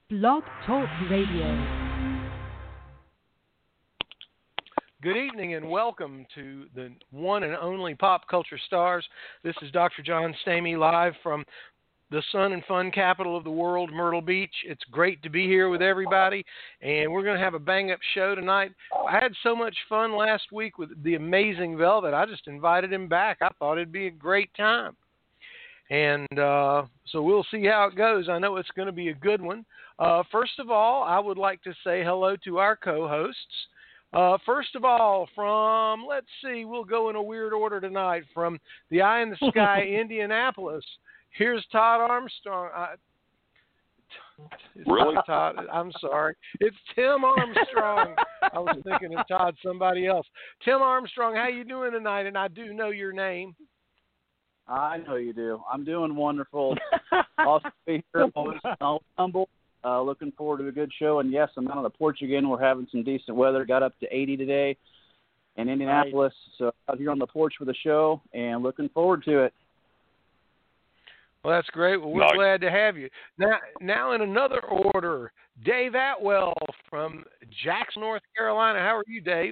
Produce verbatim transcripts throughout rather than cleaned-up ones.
Blog Talk Radio. Good evening and welcome to the one and only Pop Culture Stars. This is Doctor John Stamey live from the sun and fun capital of the world, Myrtle Beach. It's great to be here with everybody, and we're going to have a bang-up show tonight. I had so much fun last week with the amazing Velvet, I just invited him back. I thought it'd be a great time. And uh, so we'll see how it goes. I know it's going to be a good one. Uh, first of all, I would like to say hello to our co-hosts. Uh, first of all, from, let's see, we'll go in a weird order tonight. From the Eye in the Sky, Indianapolis, here's Todd Armstrong. I, really? Todd, I'm sorry. It's Tim Armstrong. I was thinking of Todd, somebody else. Tim Armstrong, how you doing tonight? And I do know your name. I know you do. I'm doing wonderful. Awesome to be here. Always humble. Uh, looking forward to a good show. And, yes, I'm out on the porch again. We're having some decent weather. Got up to eighty today in Indianapolis. Right. So out here on the porch for the show and looking forward to it. Well, that's great. Well, we're nice. glad to have you. Now, now in another order, Dave Atwell from Jackson, North Carolina. How are you, Dave?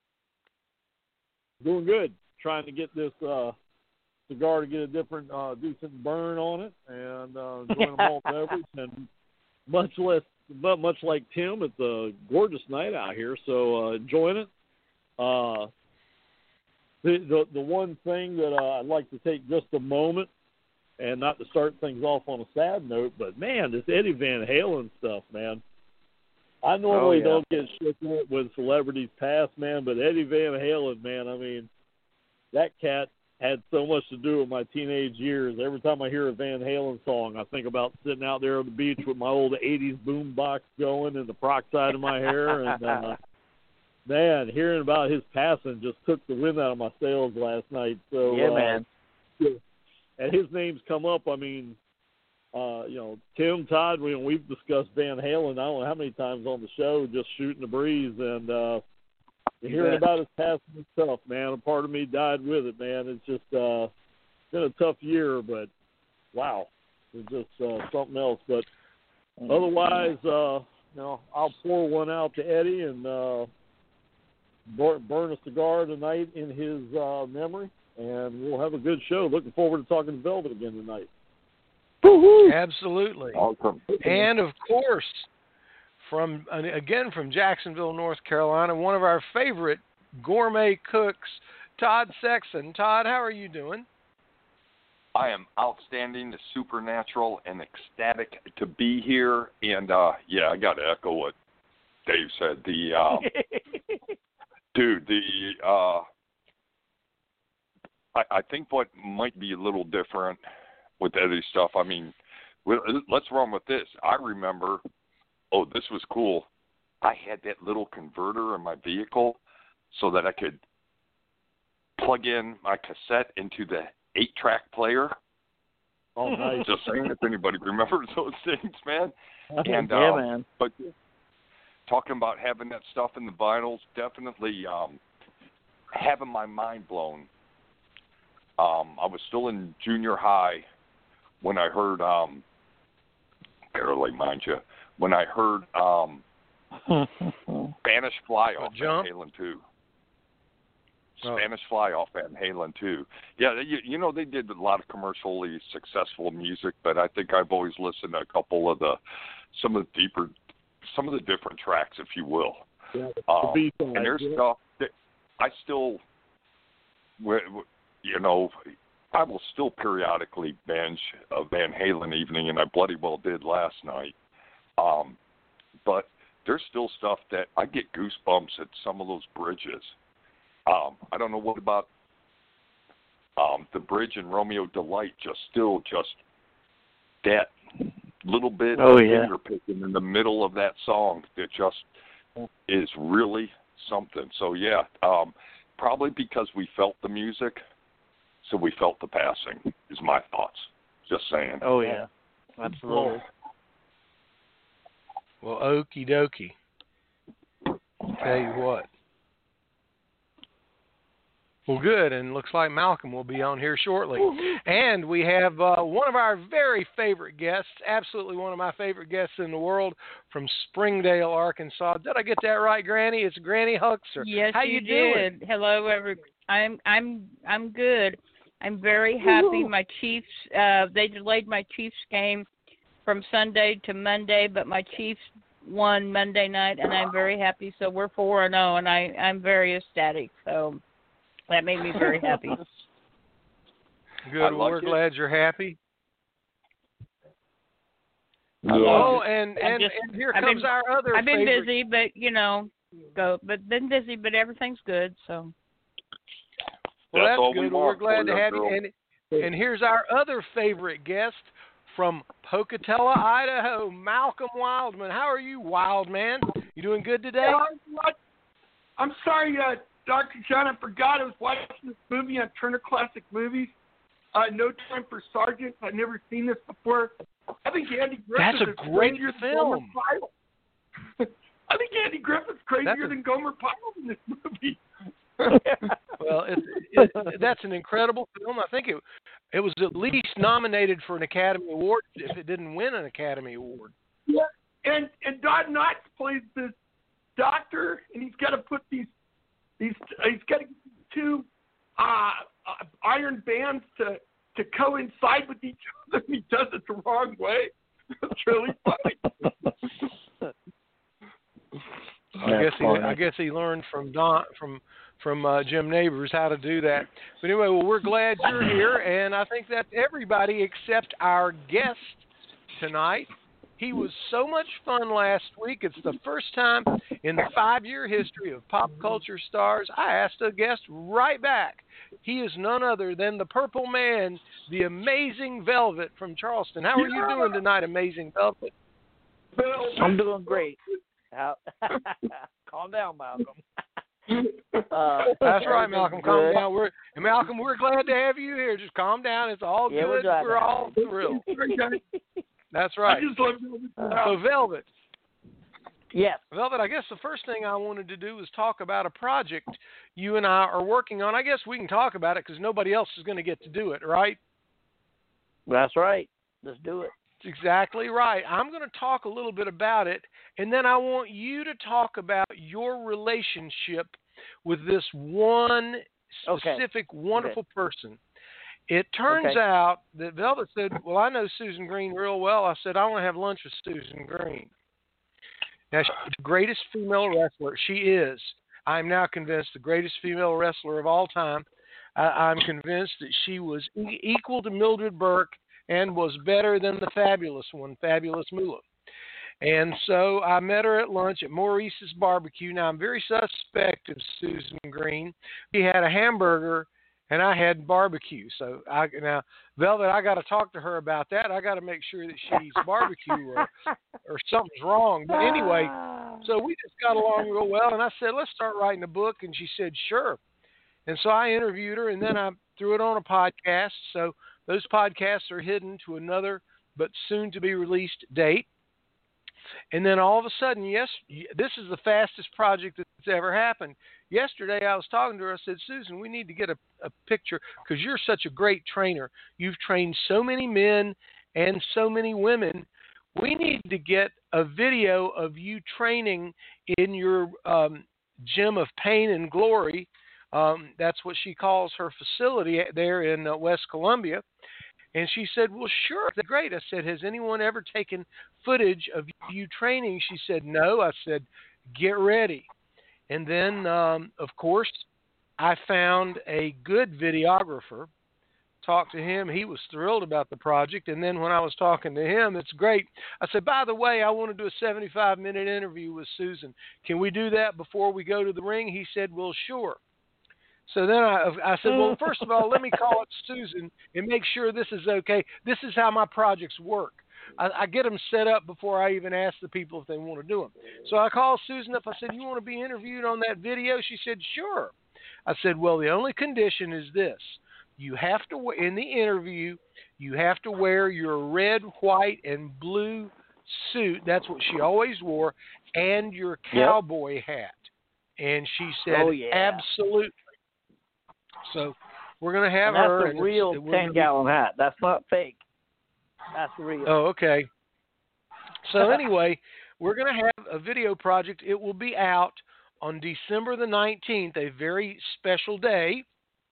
Doing good. Trying to get this uh, cigar to get a different, uh, decent burn on it, and uh, enjoying a malt beverage. And much less, but much like Tim, it's a gorgeous night out here. So uh, enjoying it. Uh, the, the the one thing that uh, I'd like to take just a moment. And not to start things off on a sad note, but, man, this Eddie Van Halen stuff, man. I normally oh, yeah. don't get shook with when celebrities pass, man, but Eddie Van Halen, man, I mean, that cat had so much to do with my teenage years. Every time I hear a Van Halen song, I think about sitting out there on the beach with my old eighties boom box going and the peroxide in my hair. And, uh, man, hearing about his passing just took the wind out of my sails last night. So, yeah, uh, man. And his name's come up. I mean, uh, you know, Tim, Todd, we, we've discussed Van Halen, I don't know how many times on the show, just shooting the breeze. And uh, hearing yeah. about his passing is tough, man. A part of me died with it, man. It's just uh, been a tough year, but wow, it's just uh, something else. But otherwise, uh, you know, I'll pour one out to Eddie and uh, burn a cigar tonight in his uh, memory. And we'll have a good show. Looking forward to talking to Velvet again tonight. Woo-hoo. Absolutely. Awesome. And, of course, from again from Jacksonville, North Carolina, one of our favorite gourmet cooks, Todd Sexton. Todd, how are you doing? I am outstanding, supernatural, and ecstatic to be here. And, uh, yeah, I got to echo what Dave said. The uh, Dude, the... Uh, I think what might be a little different with Eddie's stuff, I mean, let's run with this. I remember, oh, this was cool. I had that little converter in my vehicle so that I could plug in my cassette into the eight-track player. Oh, nice. Just saying if anybody remembers those things, man. And, yeah, um, man. But talking about having that stuff in the vinyls, definitely um, having my mind blown. Um, I was still in junior high when I heard, um, barely, mind you, when I heard um, Spanish Fly off Van Halen two. Oh. Spanish Fly off Van Halen two. Yeah, you, you know, they did a lot of commercially successful music, but I think I've always listened to a couple of the, some of the deeper, some of the different tracks, if you will. Yeah, um, the and there's yeah. stuff that I still... You know, I will still periodically binge a Van Halen evening, and I bloody well did last night. Um, but there's still stuff that I get goosebumps at some of those bridges. Um, I don't know what about um, the bridge in Romeo Delight, just still just that little bit oh, of yeah. finger picking in the middle of that song that just is really something. So, yeah, um, probably because we felt the music. So we felt the passing, is my thoughts. Just saying. Oh, yeah. Absolutely. Well, okie dokie. Tell you what. Well, good, and looks like Malcolm will be on here shortly. And we have uh, one of our very favorite guests, absolutely one of my favorite guests in the world, from Springdale, Arkansas. Did I get that right, Granny? It's Granny Huxer. Yes, How you, you did. doing? Hello, every. I'm I'm I'm good. I'm very happy. Woo-hoo. My Chiefs. Uh, they delayed my Chiefs game from Sunday to Monday, but my Chiefs won Monday night, and I'm very happy. So we're four and zero, and I I'm very ecstatic. So. That made me very happy. Good. Well, like we're it. glad you're happy. Yeah. Oh, and and, just, and here I've comes been, our other. I've been favorite. busy, but you know, go. But been busy, but everything's good. So. Well, That's that's all good. we Well, we're want glad for to you, have girl. you. And and here's our other favorite guest from Pocatello, Idaho, Malcolm Wildman. How are you, Wildman? You doing good today? I'm sorry, uh, Doctor John, I forgot I was watching this movie on Turner Classic Movies, uh, No Time for Sergeant. I've never seen this before. I think Andy Griffith That's a is great crazier than film. Gomer Pyle. I think Andy Griffith's crazier That's a- than Gomer Pyle in this movie. Well, it, it, that's an incredible film. I think it it was at least nominated for an Academy Award if it didn't win an Academy Award. Yeah, and and Don Knotts plays this doctor, and he's got to put these these he's got to get these two uh, uh, iron bands to to coincide with each other. And he does it the wrong way. It's really funny. I guess he I guess he learned from Don from from uh, Jim Neighbors how to do that. But anyway, well, we're glad you're here, and I think that's everybody except our guest tonight. He was so much fun last week. It's the first time in the five-year history of Pop Culture Stars I asked a guest right back. He is none other than the Purple Man, the Amazing Velvet from Charleston. How are you doing tonight, Amazing Velvet? I'm doing great. How, calm down, Malcolm. Uh, That's right, Malcolm. Calm good. down. We're and Malcolm. We're glad to have you here. Just calm down. It's all Yeah, good. we're glad We're to have all thrilled. That's I right. just love doing this. So, Velvet, Yes. Velvet. I guess the first thing I wanted to do was talk about a project you and I are working on. I guess we can talk about it because nobody else is going to get to do it, right? That's right. Let's do it. That's exactly right. I'm going to talk a little bit about it, and then I want you to talk about your relationship with this one Okay. specific wonderful person. It turns Okay. out that Velvet said, well, I know Susan Green real well. I said, I want to have lunch with Susan Green. Now, she's the greatest female wrestler. She is. I'm now convinced the greatest female wrestler of all time. I, I'm convinced that she was e- equal to Mildred Burke and was better than the fabulous one, Fabulous Moolah. And so I met her at lunch at Maurice's Barbecue. Now, I'm very suspect of Susan Green. She had a hamburger, and I had barbecue. So I now, Velvet, I got to talk to her about that. I got to make sure that she eats barbecue or, or something's wrong. But anyway, so we just got along real well, and I said, let's start writing a book. And she said, sure. And so I interviewed her, and then I threw it on a podcast. So those podcasts are hidden to another but soon-to-be-released date. And then all of a sudden, yes, this is the fastest project that's ever happened. Yesterday, I was talking to her. I said, Susan, we need to get a, a picture because you're such a great trainer. You've trained so many men and so many women. We need to get a video of you training in your um, gym of pain and glory. Um, that's what she calls her facility there in uh, West Columbia. And she said, well, sure, that's great. I said, has anyone ever taken footage of you training? She said, no. I said, get ready. And then, um, of course, I found a good videographer, talked to him. He was thrilled about the project. And then when I was talking to him, it's great. I said, by the way, I want to do a seventy-five minute interview with Susan. Can we do that before we go to the ring? He said, well, sure. So then I, I said, well, first of all, let me call up Susan and make sure this is okay. This is how my projects work. I, I get them set up before I even ask the people if they want to do them. So I called Susan up. I said, you want to be interviewed on that video? She said, sure. I said, well, the only condition is this. You have to, in the interview, you have to wear your red, white, and blue suit. That's what she always wore, and your cowboy yep. hat. And she said, oh, yeah. absolutely. So we're going to have and that's her. a and real it's- we're gonna be- ten-gallon hat. That's not fake. That's real. Oh, okay. So anyway, we're going to have a video project. It will be out on December the nineteenth, a very special day.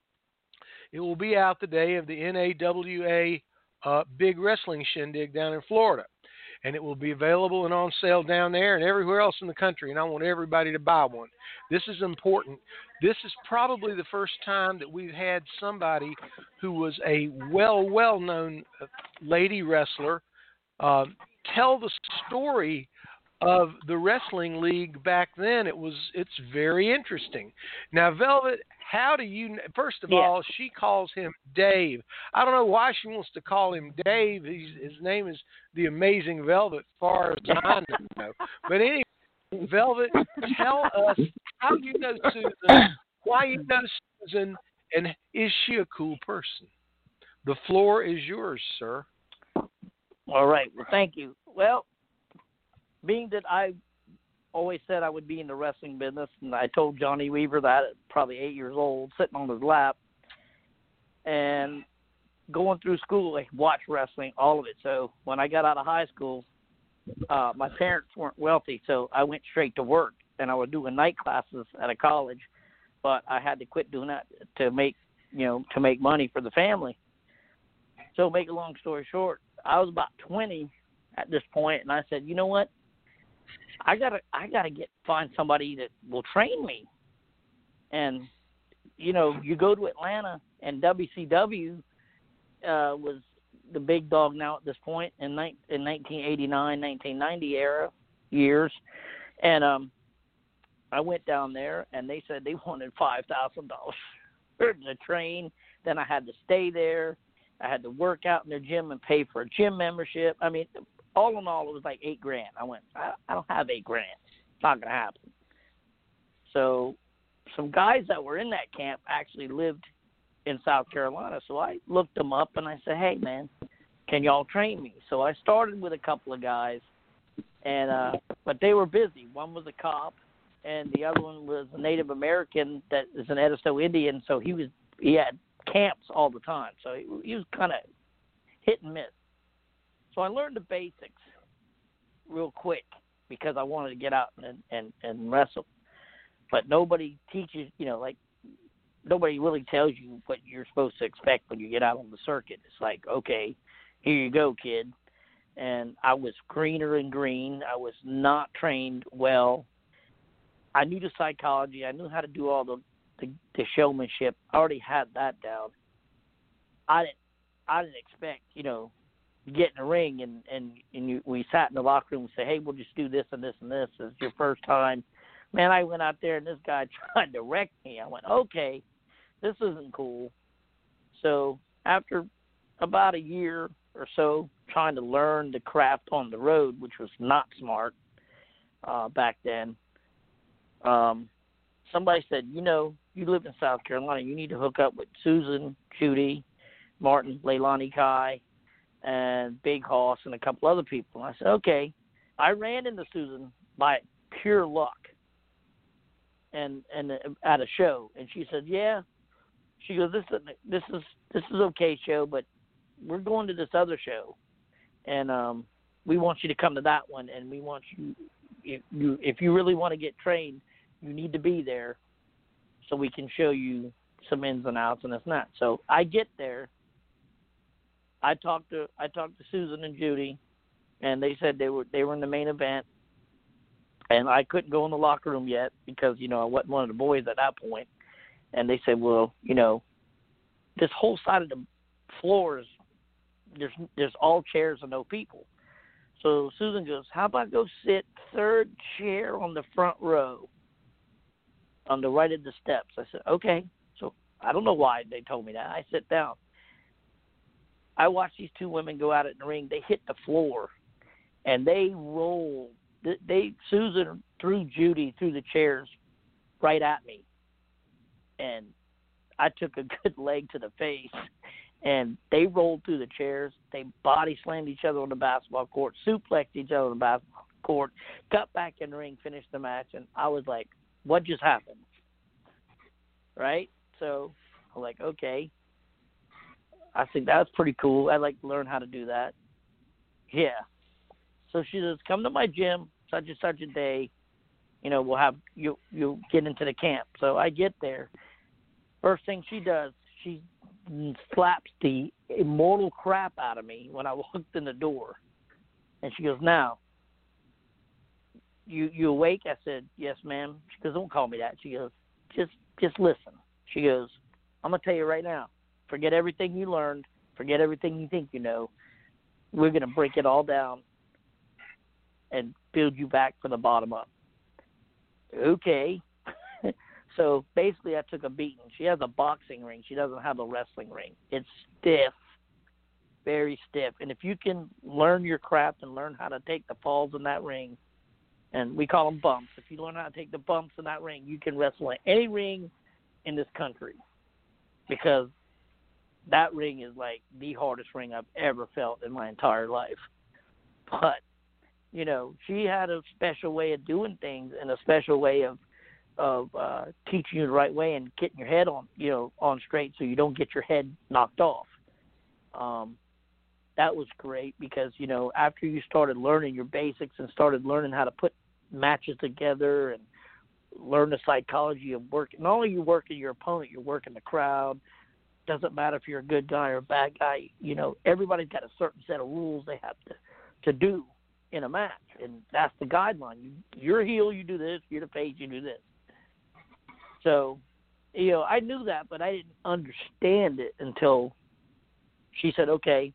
It will be out the day of the N A W A uh, Big Wrestling Shindig down in Florida. And it will be available and on sale down there and everywhere else in the country. And I want everybody to buy one. This is important. This is probably the first time that we've had somebody who was a well, well-known lady wrestler uh, tell the story of the wrestling league back then. It was, it's very interesting. Now, Velvet, how do you, first of yeah. all, she calls him Dave. I don't know why she wants to call him Dave. He's, his name is the Amazing Velvet, far as I know. But anyway, Velvet, tell us how you know Susan, why you know Susan, and is she a cool person? The floor is yours, sir. All right. Well, thank you. Well, being that I always said I would be in the wrestling business, and I told Johnny Weaver that at probably eight years old, sitting on his lap, and going through school, I watched wrestling, all of it. So when I got out of high school, uh, my parents weren't wealthy, so I went straight to work, and I was doing night classes at a college, but I had to quit doing that to make, you know, to make money for the family. So make a long story short, I was about twenty at this point, and I said, you know what? I gotta, I gotta get find somebody that will train me. And you know, you go to Atlanta, and W C W uh, was the big dog now at this point in, ni- in nineteen eighty-nine, nineteen ninety era years, and um, I went down there, and they said they wanted five thousand dollars to train. Then I had to stay there. I had to work out in their gym and pay for a gym membership. I mean, all in all, it was like eight grand. I went, I, I don't have eight grand. It's not going to happen. So some guys that were in that camp actually lived in South Carolina. So I looked them up, and I said, hey, man, can y'all train me? So I started with a couple of guys, and uh, but they were busy. One was a cop, and the other one was a Native American that is an Edisto Indian. So he was he had camps all the time. So he, he was kind of hit and miss. So I learned the basics real quick because I wanted to get out and, and, and wrestle. But nobody teaches, you know, like nobody really tells you what you're supposed to expect when you get out on the circuit. It's like, okay, here you go, kid. And I was greener and green. I was not trained well. I knew the psychology. I knew how to do all the, the, the showmanship. I already had that down. I didn't, I didn't expect, you know, get in the ring and, and, and you, we sat in the locker room and say, hey, we'll just do this and this and this. It's your first time. Man, I went out there and this guy tried to wreck me. I went, okay, this isn't cool. So after about a year or so trying to learn the craft on the road, which was not smart uh, back then, um, somebody said, you know, you live in South Carolina. You need to hook up with Susan, Judy, Martin, Leilani Kai, and Big Hoss, and a couple other people. And I said, okay. I ran into Susan by pure luck and and at a show. And she said, yeah. She goes, this is, this is, this is okay show, but we're going to this other show. And um, we want you to come to that one, and we want you, if you, if you really want to get trained, you need to be there so we can show you some ins and outs and this and that. So I get there. I talked to I talked to Susan and Judy, and they said they were they were in the main event, and I couldn't go in the locker room yet because you know I wasn't one of the boys at that point. And they said, well, you know, this whole side of the floor is there's there's all chairs and no people. So Susan goes, how about go sit third chair on the front row, on the right of the steps? I said, okay. So I don't know why they told me that. I sit down. I watched these two women go out in the ring. They hit the floor, and they rolled. They Susan threw Judy through the chairs right at me, and I took a good leg to the face, and they rolled through the chairs. They body slammed each other on the basketball court, suplexed each other on the basketball court, got back in the ring, finished the match, and I was like, what just happened? Right? So I'm like, okay. I think that's pretty cool. I'd like to learn how to do that. Yeah. So she says, come to my gym, such and such a day. You know, we'll have you you get into the camp. So I get there. First thing she does, she slaps the immortal crap out of me when I walked in the door. And she goes, now, you you awake? I said, yes, ma'am. She goes, don't call me that. She goes, just just listen. She goes, I'm going to tell you right now, forget everything you learned, forget everything you think you know. We're going to break it all down and build you back from the bottom up. Okay. So basically I took a beating. She has a boxing ring. She doesn't have a wrestling ring. It's stiff, very stiff. And if you can learn your craft and learn how to take the falls in that ring, and we call them bumps, if you learn how to take the bumps in that ring, you can wrestle in any ring in this country, because that ring is like the hardest ring I've ever felt in my entire life. But, you know, she had a special way of doing things and a special way of of uh, teaching you the right way and getting your head on, you know, on straight so you don't get your head knocked off. Um, that was great because, you know, after you started learning your basics and started learning how to put matches together and learn the psychology of working, not only you working your opponent, you're working the crowd. Doesn't matter if you're a good guy or a bad guy. You know, everybody's got a certain set of rules they have to, to do in a match, and that's the guideline. You, you're a heel, you do this. You're the face, you do this. So, you know, I knew that, but I didn't understand it until she said, okay,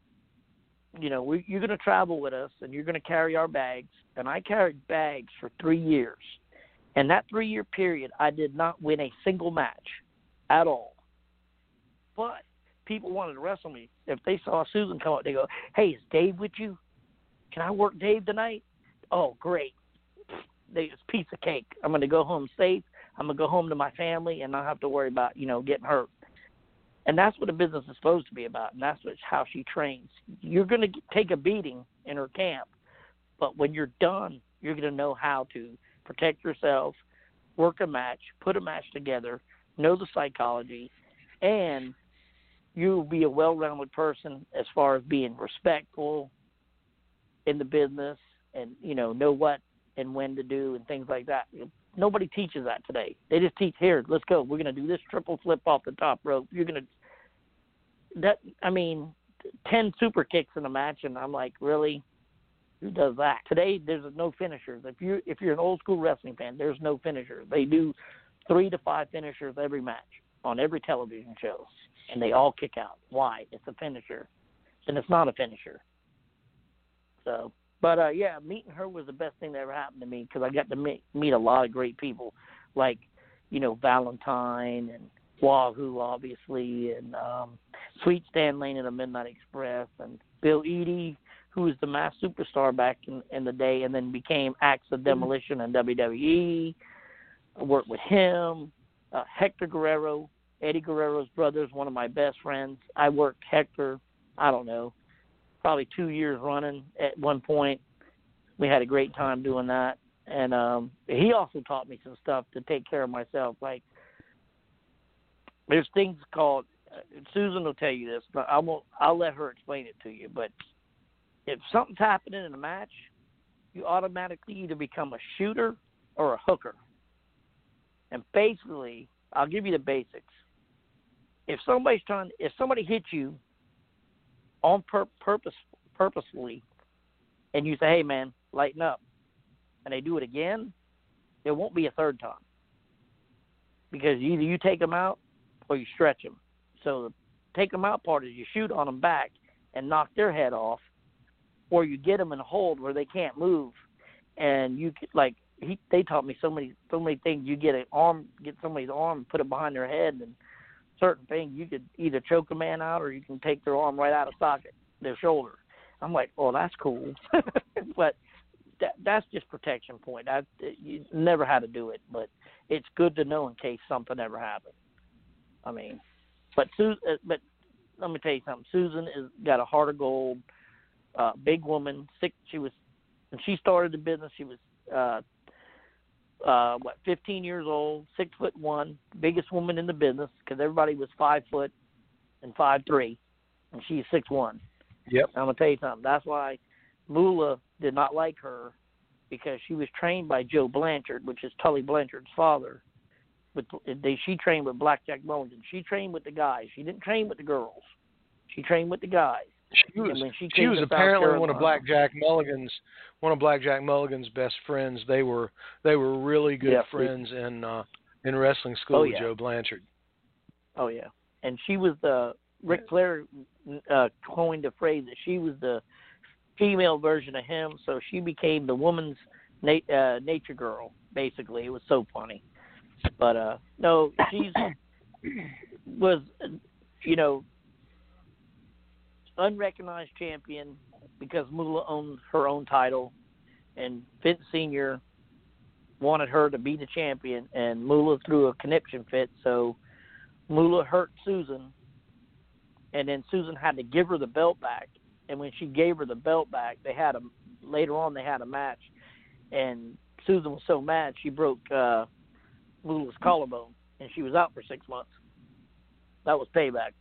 you know, we, you're going to travel with us, and you're going to carry our bags. And I carried bags for three years. And that three-year period, I did not win a single match at all. But people wanted to wrestle me. If they saw Susan come up, they go, hey, is Dave with you? Can I work Dave tonight? Oh, great. They, it's a piece of cake. I'm going to go home safe. I'm going to go home to my family and not have to worry about, you know, getting hurt. And that's what a business is supposed to be about, and that's what, how she trains. You're going to take a beating in her camp, but when you're done, you're going to know how to protect yourself, work a match, put a match together, know the psychology, and you'll be a well-rounded person as far as being respectful in the business and, you know, know what and when to do and things like that. Nobody teaches that today. They just teach, here, let's go. We're going to do this triple flip off the top rope. You're going to – that. I mean, ten super kicks in a match, and I'm like, really? Who does that? Today, there's no finishers. If, you, if you're an old-school wrestling fan, there's no finishers. They do three to five finishers every match on every television show, and they all kick out. Why? It's a finisher, and it's not a finisher. So – But, uh, yeah, meeting her was the best thing that ever happened to me because I got to meet, meet a lot of great people like, you know, Valentine and Wahoo, obviously, and um, Sweet Stan Lane of the Midnight Express, and Bill Eadie, who was the mass superstar back in, in the day and then became Acts of Demolition in W W E. I worked with him. Uh, Hector Guerrero, Eddie Guerrero's brother, is one of my best friends. I worked Hector, I don't know, probably two years running at one point. We had a great time doing that. And um, he also taught me some stuff to take care of myself. Like, there's things called, uh, Susan will tell you this, but I won't, I'll let her explain it to you. But if something's happening in a match, you automatically either become a shooter or a hooker. And basically, I'll give you the basics. If somebody's trying, if somebody hits you on pur- purpose, purposefully, and you say, hey, man, lighten up, and they do it again, there won't be a third time. Because either you take them out or you stretch them. So the take them out part is you shoot on them back and knock their head off, or you get them in a hold where they can't move, and you get, like he, they taught me so many so many things. You get an arm, get somebody's arm, put it behind their head, and certain things you could either choke a man out or you can take their arm right out of socket, their shoulder. I'm like, oh, that's cool, but that, that's just protection point. I you never had to do it, but it's good to know in case something ever happens. I mean, but Susan, but let me tell you something. Susan has got a heart of gold, uh, big woman. Sick. She was, when she started the business, she was uh, uh, what, fifteen years old, six foot one, biggest woman in the business because everybody was five foot and five three, and she's six one. Yep. I'm gonna tell you something. That's why Moolah did not like her, because she was trained by Joe Blanchard, which is Tully Blanchard's father. But they, she trained with Blackjack Mulligan. She trained with the guys. She didn't train with the girls. She trained with the guys. She was, she she was to apparently one of Blackjack Mulligan's one of Blackjack Mulligan's best friends. They were they were really good yeah, friends in uh, in wrestling school oh, with yeah. Joe Blanchard. Oh yeah, and she was the Ric Flair uh, coined the phrase that she was the female version of him, so she became the woman's na- uh, nature girl. Basically, it was so funny. But uh, no, she's was you know. unrecognized champion because Moolah owned her own title, and Vince Senior wanted her to be the champion, and Moolah threw a conniption fit, so Moolah hurt Susan, and then Susan had to give her the belt back, and when she gave her the belt back, they had a later on they had a match, and Susan was so mad she broke uh, Moolah's collarbone, and she was out for six months. That was payback.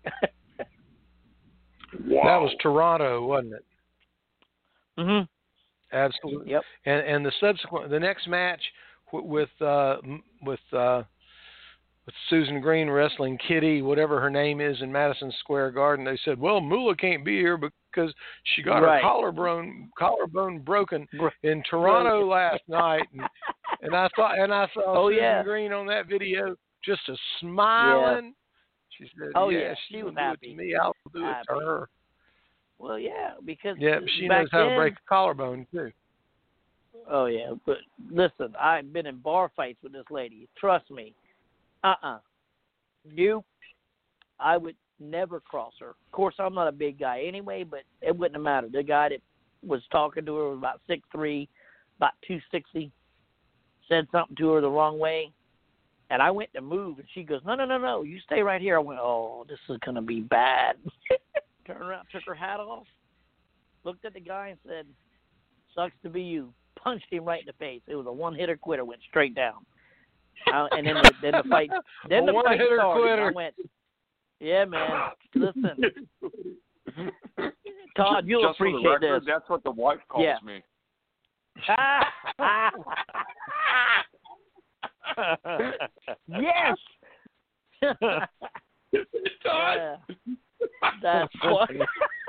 Wow. That was Toronto, wasn't it? Mhm. Absolutely. Yep. And and the subsequent the next match with uh, with uh, with Susan Green wrestling Kitty, whatever her name is, in Madison Square Garden, they said, well, Moolah can't be here because she got right. her collarbone collarbone broken in Toronto last night, and, and I thought and I saw oh, Susan yeah. Green on that video just a smiling. Yeah. She said, oh yeah, yeah, she, she was do happy. it to me, I'll do happy. it to her. Well, yeah, because yeah, she back knows how then, to break a collarbone too. Oh yeah, but listen, I've been in bar fights with this lady. Trust me. Uh-uh. You, I would never cross her. Of course, I'm not a big guy anyway, but it wouldn't have mattered. The guy that was talking to her was about six three, about two sixty, said something to her the wrong way, and I went to move, and she goes, no, no, no, no, you stay right here. I went, oh, this is going to be bad. Turned around, took her hat off, looked at the guy and said, sucks to be you. Punched him right in the face. It was a one-hitter quitter, went straight down. Uh, and then the, then the fight, then the fight started. Quitter. I went, yeah, man. Listen, Todd, you'll Just appreciate for the record, this. That's what the wife calls Yeah. me. Yes. Yeah. That's funny.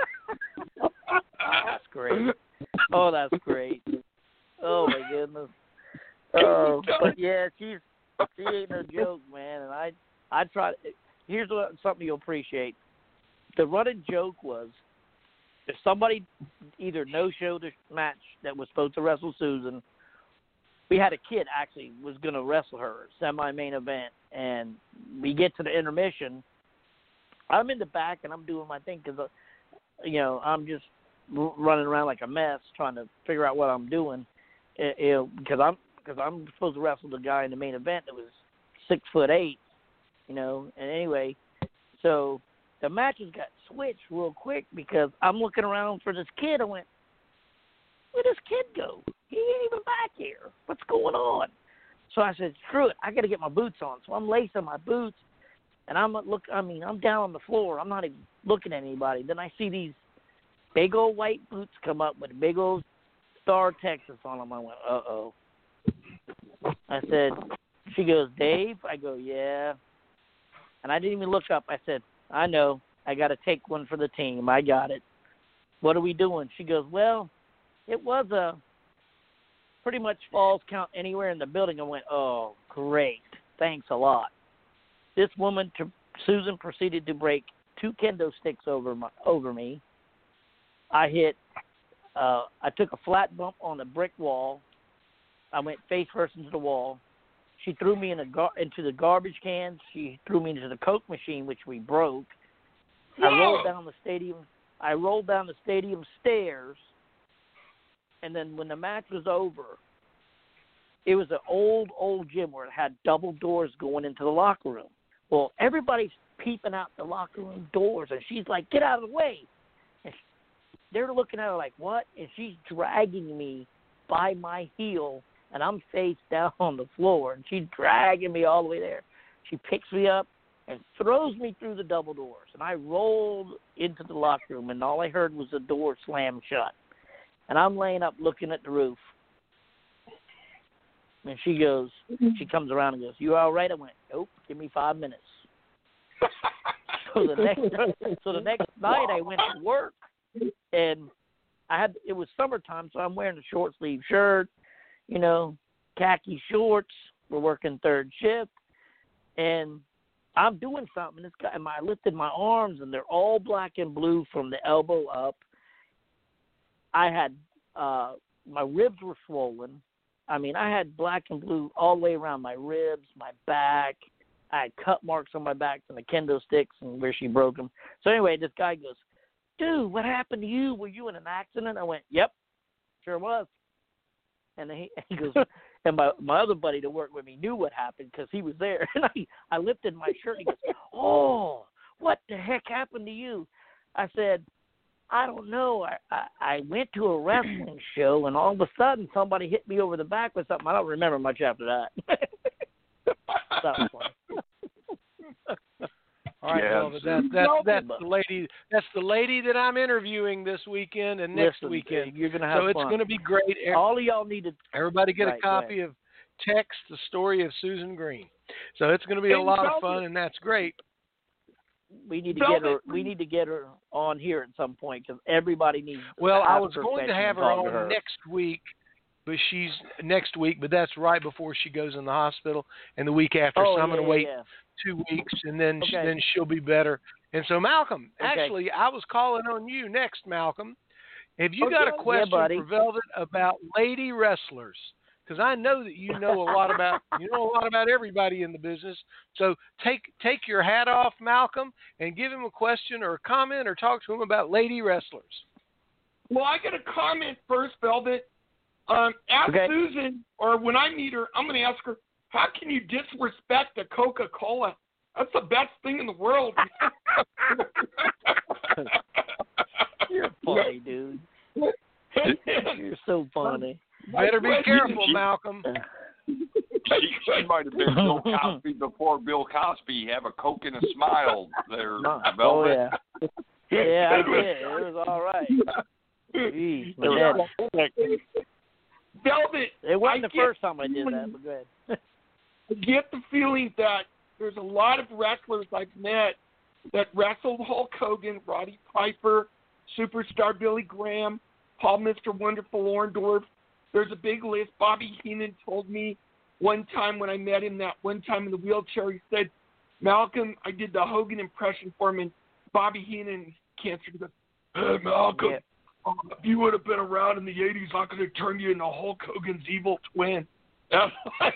That's great. Oh, that's great. Oh my goodness. Oh, but yeah, she's she ain't no joke, man. And I I try. Here's what something you'll appreciate. The running joke was, if somebody either no-showed a match that was supposed to wrestle Susan, we had a kid actually was going to wrestle her semi-main event, and we get to the intermission. I'm in the back and I'm doing my thing because, uh, you know, I'm just r- running around like a mess trying to figure out what I'm doing, you know, because I'm because I'm supposed to wrestle the guy in the main event that was six foot eight, you know. And anyway, so the matches got switched real quick because I'm looking around for this kid. I went, where'd this kid go? He ain't even back here. What's going on? So I said, screw it. I got to get my boots on. So I'm lacing my boots, and I'm look. I mean, I'm down on the floor. I'm not even looking at anybody. Then I see these big old white boots come up with a big old Star Texas on them. I went, uh-oh. I said, she goes, Dave? I go, yeah. And I didn't even look up. I said, I know. I got to take one for the team. I got it. What are we doing? She goes, well, it was a pretty much falls count anywhere in the building. I went, oh, great. Thanks a lot. This woman, to, Susan, proceeded to break two kendo sticks over my, over me. I hit, uh, I took a flat bump on the brick wall. I went face first into the wall. She threw me in a gar- into the garbage cans. She threw me into the Coke machine, which we broke. I rolled down the stadium. I rolled down the stadium stairs. And then when the match was over, it was an old, old gym where it had double doors going into the locker room. Well, everybody's peeping out the locker room doors, and she's like, get out of the way. And they're looking at her like, what? And she's dragging me by my heel and I'm face down on the floor, and she's dragging me all the way there. She picks me up and throws me through the double doors, and I rolled into the locker room, and all I heard was the door slam shut. And I'm laying up looking at the roof. And she goes, she comes around and goes, "You all right?" I went, "Nope, give me five minutes." so the next so the next night I went to work, and I had it was summertime, so I'm wearing a short sleeve shirt, you know, khaki shorts. We're working third shift, and I'm doing something. This guy, and I lifted my arms, and they're all black and blue from the elbow up. I had uh, my ribs were swollen. I mean, I had black and blue all the way around my ribs, my back. I had cut marks on my back from the kendo sticks and where she broke them. So anyway, this guy goes, "Dude, what happened to you? Were you in an accident?" I went, "Yep, sure was." And then he, he goes, and my my other buddy to work with me knew what happened because he was there. And I, I lifted my shirt and he goes, "Oh, what the heck happened to you?" I said, "I don't know. I, I, I went to a wrestling show, and all of a sudden somebody hit me over the back with something. I don't remember much after that." That was funny. All right, Yeah, well, that, that, that's the lady. That's the lady that I'm interviewing this weekend and next Listen, weekend. You're gonna have so fun. it's going to be great. All of y'all need to. Everybody get Right, a copy of Text the Story of Susan Green. So it's going to be a lot of fun, and that's great. We need to get her. We need to get her on here at some point because everybody needs. Well, to I have was a going to profession have her talk to on her. next week, but she's next week. But that's right before she goes in the hospital, and the week after. Oh, so I'm yeah, going to wait yeah. two weeks, and then she, Okay. then she'll be better. And so, Malcolm, Okay. actually, I was calling on you next, Malcolm. Have you Okay. got a question Yeah, buddy. for Velvet about lady wrestlers? Because I know that you know a lot about you know a lot about everybody in the business. So take take your hat off, Malcolm, and give him a question or a comment or talk to him about lady wrestlers. Well, I got a comment first, Velvet. Um, ask Okay. Susan, or when I meet her, I'm going to ask her, how can you disrespect a Coca-Cola? That's the best thing in the world. You're funny, dude. You're so funny. Better be careful, Malcolm. She, she might have been Bill Cosby before Bill Cosby. Have a Coke and a smile there, Oh Velvet. yeah. Yeah, I did. It was all right. Jeez, my dad. Velvet, It wasn't I the get- first time I did that, but go ahead. I get the feeling that there's a lot of wrestlers I've met that wrestled Hulk Hogan, Roddy Piper, superstar Billy Graham, Paul Mister Wonderful Orndorff. There's a big list. Bobby Heenan told me one time when I met him that one time in the wheelchair, he said, "Malcolm, I did the Hogan impression for him," and Bobby Heenan cancer goes, "Hey, Malcolm, Yeah. um, if you would have been around in the eighties, I could have turned you into Hulk Hogan's evil twin." That's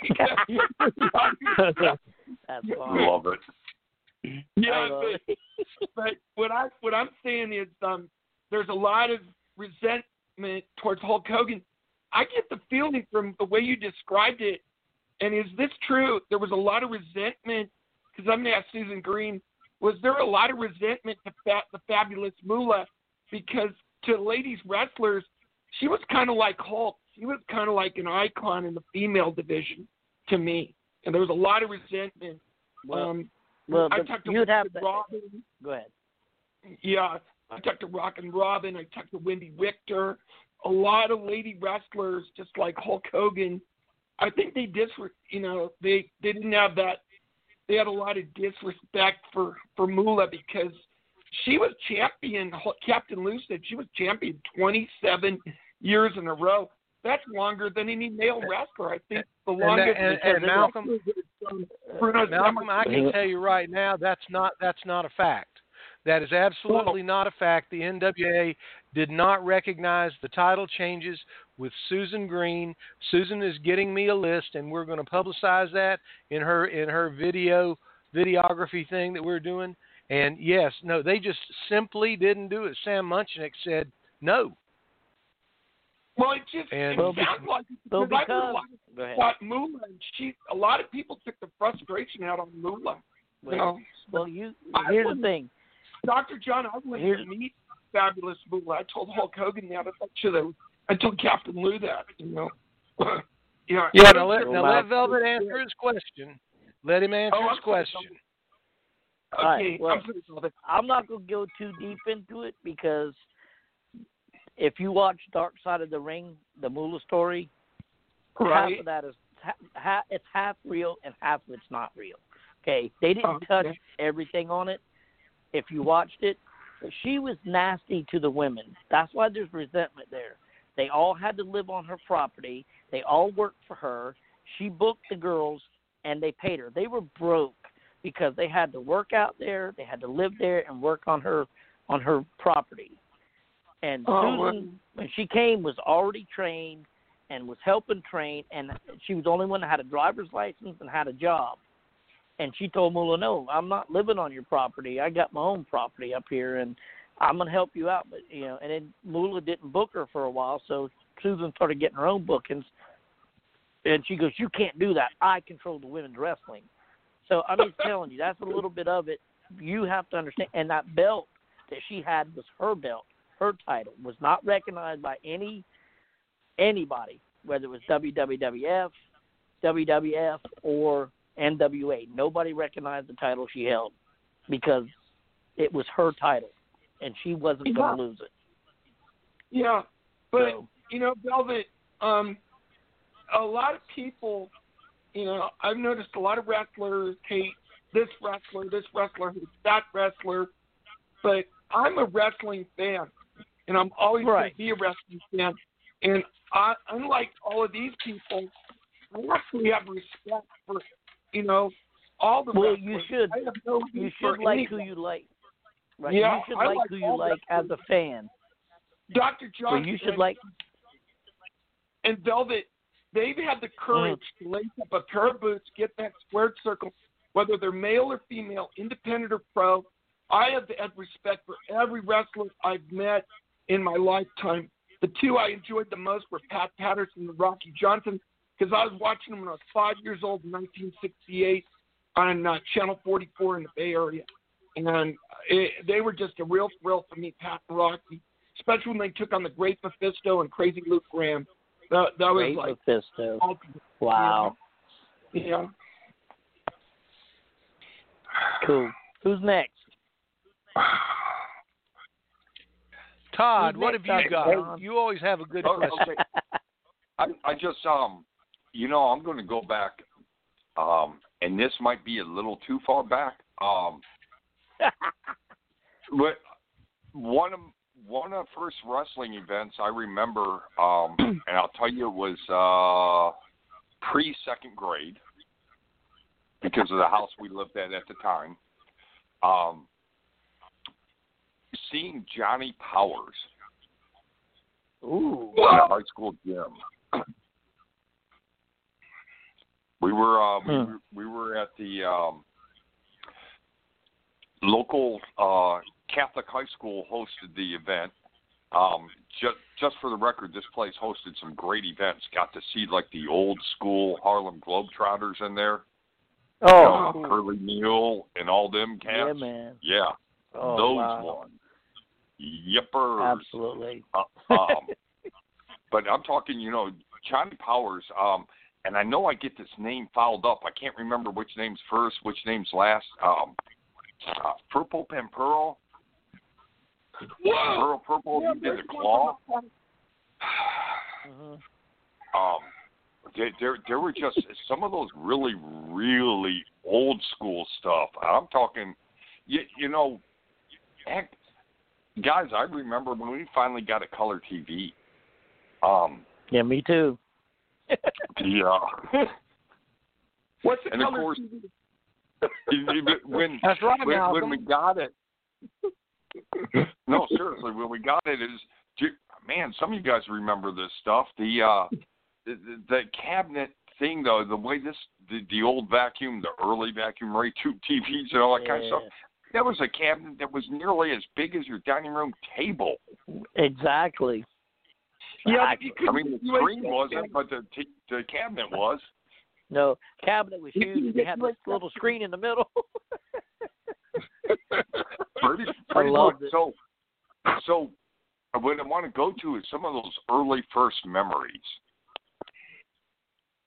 That's funny. Love it. Yeah, I love but, but what I what I'm saying is um, there's a lot of resentment towards Hulk Hogan. I get the feeling from the way you described it, and is this true? There was a lot of resentment because I'm going to ask Susan Green. Was there a lot of resentment to fat, the Fabulous Moolah because to ladies wrestlers, she was kind of like Hulk. She was kind of like an icon in the female division to me, and there was a lot of resentment. Well, um, well, I but talked to you'd have to. Robin. Go ahead. Yeah, I talked to Rock and Robin. I talked to Wendy Richter. A lot of lady wrestlers, just like Hulk Hogan. I think they dis, you know, they they didn't have that. They had a lot of disrespect for for Moolah because she was champion. Captain Lou said she was champion twenty-seven years in a row. That's longer than any male wrestler. I think the And, longest. and, and Malcolm, Bruno Malcolm, I can tell you right now that's not that's not a fact. That is absolutely not a fact. The N W A did not recognize the title changes with Susan Green. Susan is getting me a list, and we're going to publicize that in her in her video videography thing that we're doing. And yes, no, they just simply didn't do it. Sam Munchnick said no. Well, it just And- it Well, sounds like Well, because I heard a because lot go ahead. about Moolah, and she a lot of people took the frustration out on Moolah. You Well, know, well, you I here's the wouldn't- thing. Doctor John, I wouldn't Here's- meet Fabulous Moolah. I told Hulk Hogan that. I should have. I told Captain Lou that. You know. Yeah. Yeah, now let, Go now back. let Velvet answer his question. Let him answer Oh, his I'm sorry, question. Okay. All right, well, I'm sorry, Velvet. I'm not going to go too deep into it because if you watch Dark Side of the Ring, the Moolah story, Right. half of that is ha, ha, it's half real and half of it's not real. Okay, they didn't Okay. touch everything on it. If you watched it, she was nasty to the women. That's why there's resentment there. They all had to live on her property. They all worked for her. She booked the girls, and they paid her. They were broke because they had to work out there. They had to live there and work on her on her property. And Oh, well. Susan, when she came, was already trained and was helping train, and she was the only one that had a driver's license and had a job. And she told Moolah, no, I'm not living on your property. I got my own property up here, and I'm going to help you out. But, you know, and then Moolah didn't book her for a while, so Susan started getting her own bookings. And she goes, you can't do that. I control the women's wrestling. So I'm just telling you, that's a little bit of it. You have to understand. And that belt that she had was her belt, her title, was not recognized by any anybody, whether it was W W F, W W F, or N W A. Nobody recognized the title she held because it was her title, and she wasn't Yeah. going to lose it. Yeah, but So- you know, Velvet, um, a lot of people, you know, I've noticed a lot of wrestlers hate this wrestler, this wrestler hates that wrestler, but I'm a wrestling fan, and I'm always going Right. to be a wrestling fan. And I, unlike all of these people, I actually have respect for, you know, all the Well, wrestlers. you should. I have no You hate should for like anyone. who you like. Right? Yeah, you should I like, like who you all like as a fan. Doctor Well, Johnson. you should like. And Velvet, they've had the courage to lace up a pair of boots, get that squared circle, whether they're male or female, independent or pro. I have had respect for every wrestler I've met in my lifetime. The two I enjoyed the most were Pat Patterson and Rocky Johnson, because I was watching them when I was five years old in nineteen sixty-eight on uh, Channel forty-four in the Bay Area. And it, they were just a real thrill for me, Pat and Rocky, especially when they took on the Great Mephisto and Crazy Luke Graham. That, that was Great like Mephisto. ultimate. Wow. Yeah. Cool. Who's next? Todd, Who's what have next, you Doctor got? John? You always have a good Oh, question. okay. I, I just, um, you know, I'm going to go back, um, and this might be a little too far back. Um, but one of one of the first wrestling events I remember, um, and I'll tell you, it was uh, pre-second grade because of the house we lived at at the time. Um, seeing Johnny Powers Ooh. in a high school gym. We were uh, we, Hmm. were we were at the um, local uh, Catholic high school hosted the event. Um, just just for the record, this place hosted some great events. Got to see like the old school Harlem Globetrotters in there. Oh, You know, Curly Neal and all them yeah, cats. man. Yeah, Oh, those wow. ones. Yippers. Absolutely. Uh, um, but I'm talking, you know, Johnny Powers, um, and I know I get this name fouled up. I can't remember which name's first, which name's last. Um, uh, Purple and Pearl. Whoa! Pearl Purple, Yeah, he did the there's claw. one- Mhm. Um, there, there, there were just some of those really, really old school stuff. I'm talking, you, you know, heck, guys, I remember when we finally got a color T V. Um, Yeah, me too. the, uh, What's the And of color course- T V? when That's right, when, Malcolm. when we got it. No, seriously, when we got it, is man, some of you guys remember this stuff. The uh, the, the, the cabinet thing, though, the way this the, the old vacuum, the early vacuum Ray tube T Vs and all that kind of stuff. That was a cabinet that was nearly as big as your dining room table. Exactly. Yeah, but you I couldn't mean, the get U S screen B. wasn't, but the t- the cabinet was. No, cabinet was You huge. can and get They had U S this B. little screen in the middle. pretty, I pretty loved much. it. So, so what I want to go to is some of those early first memories.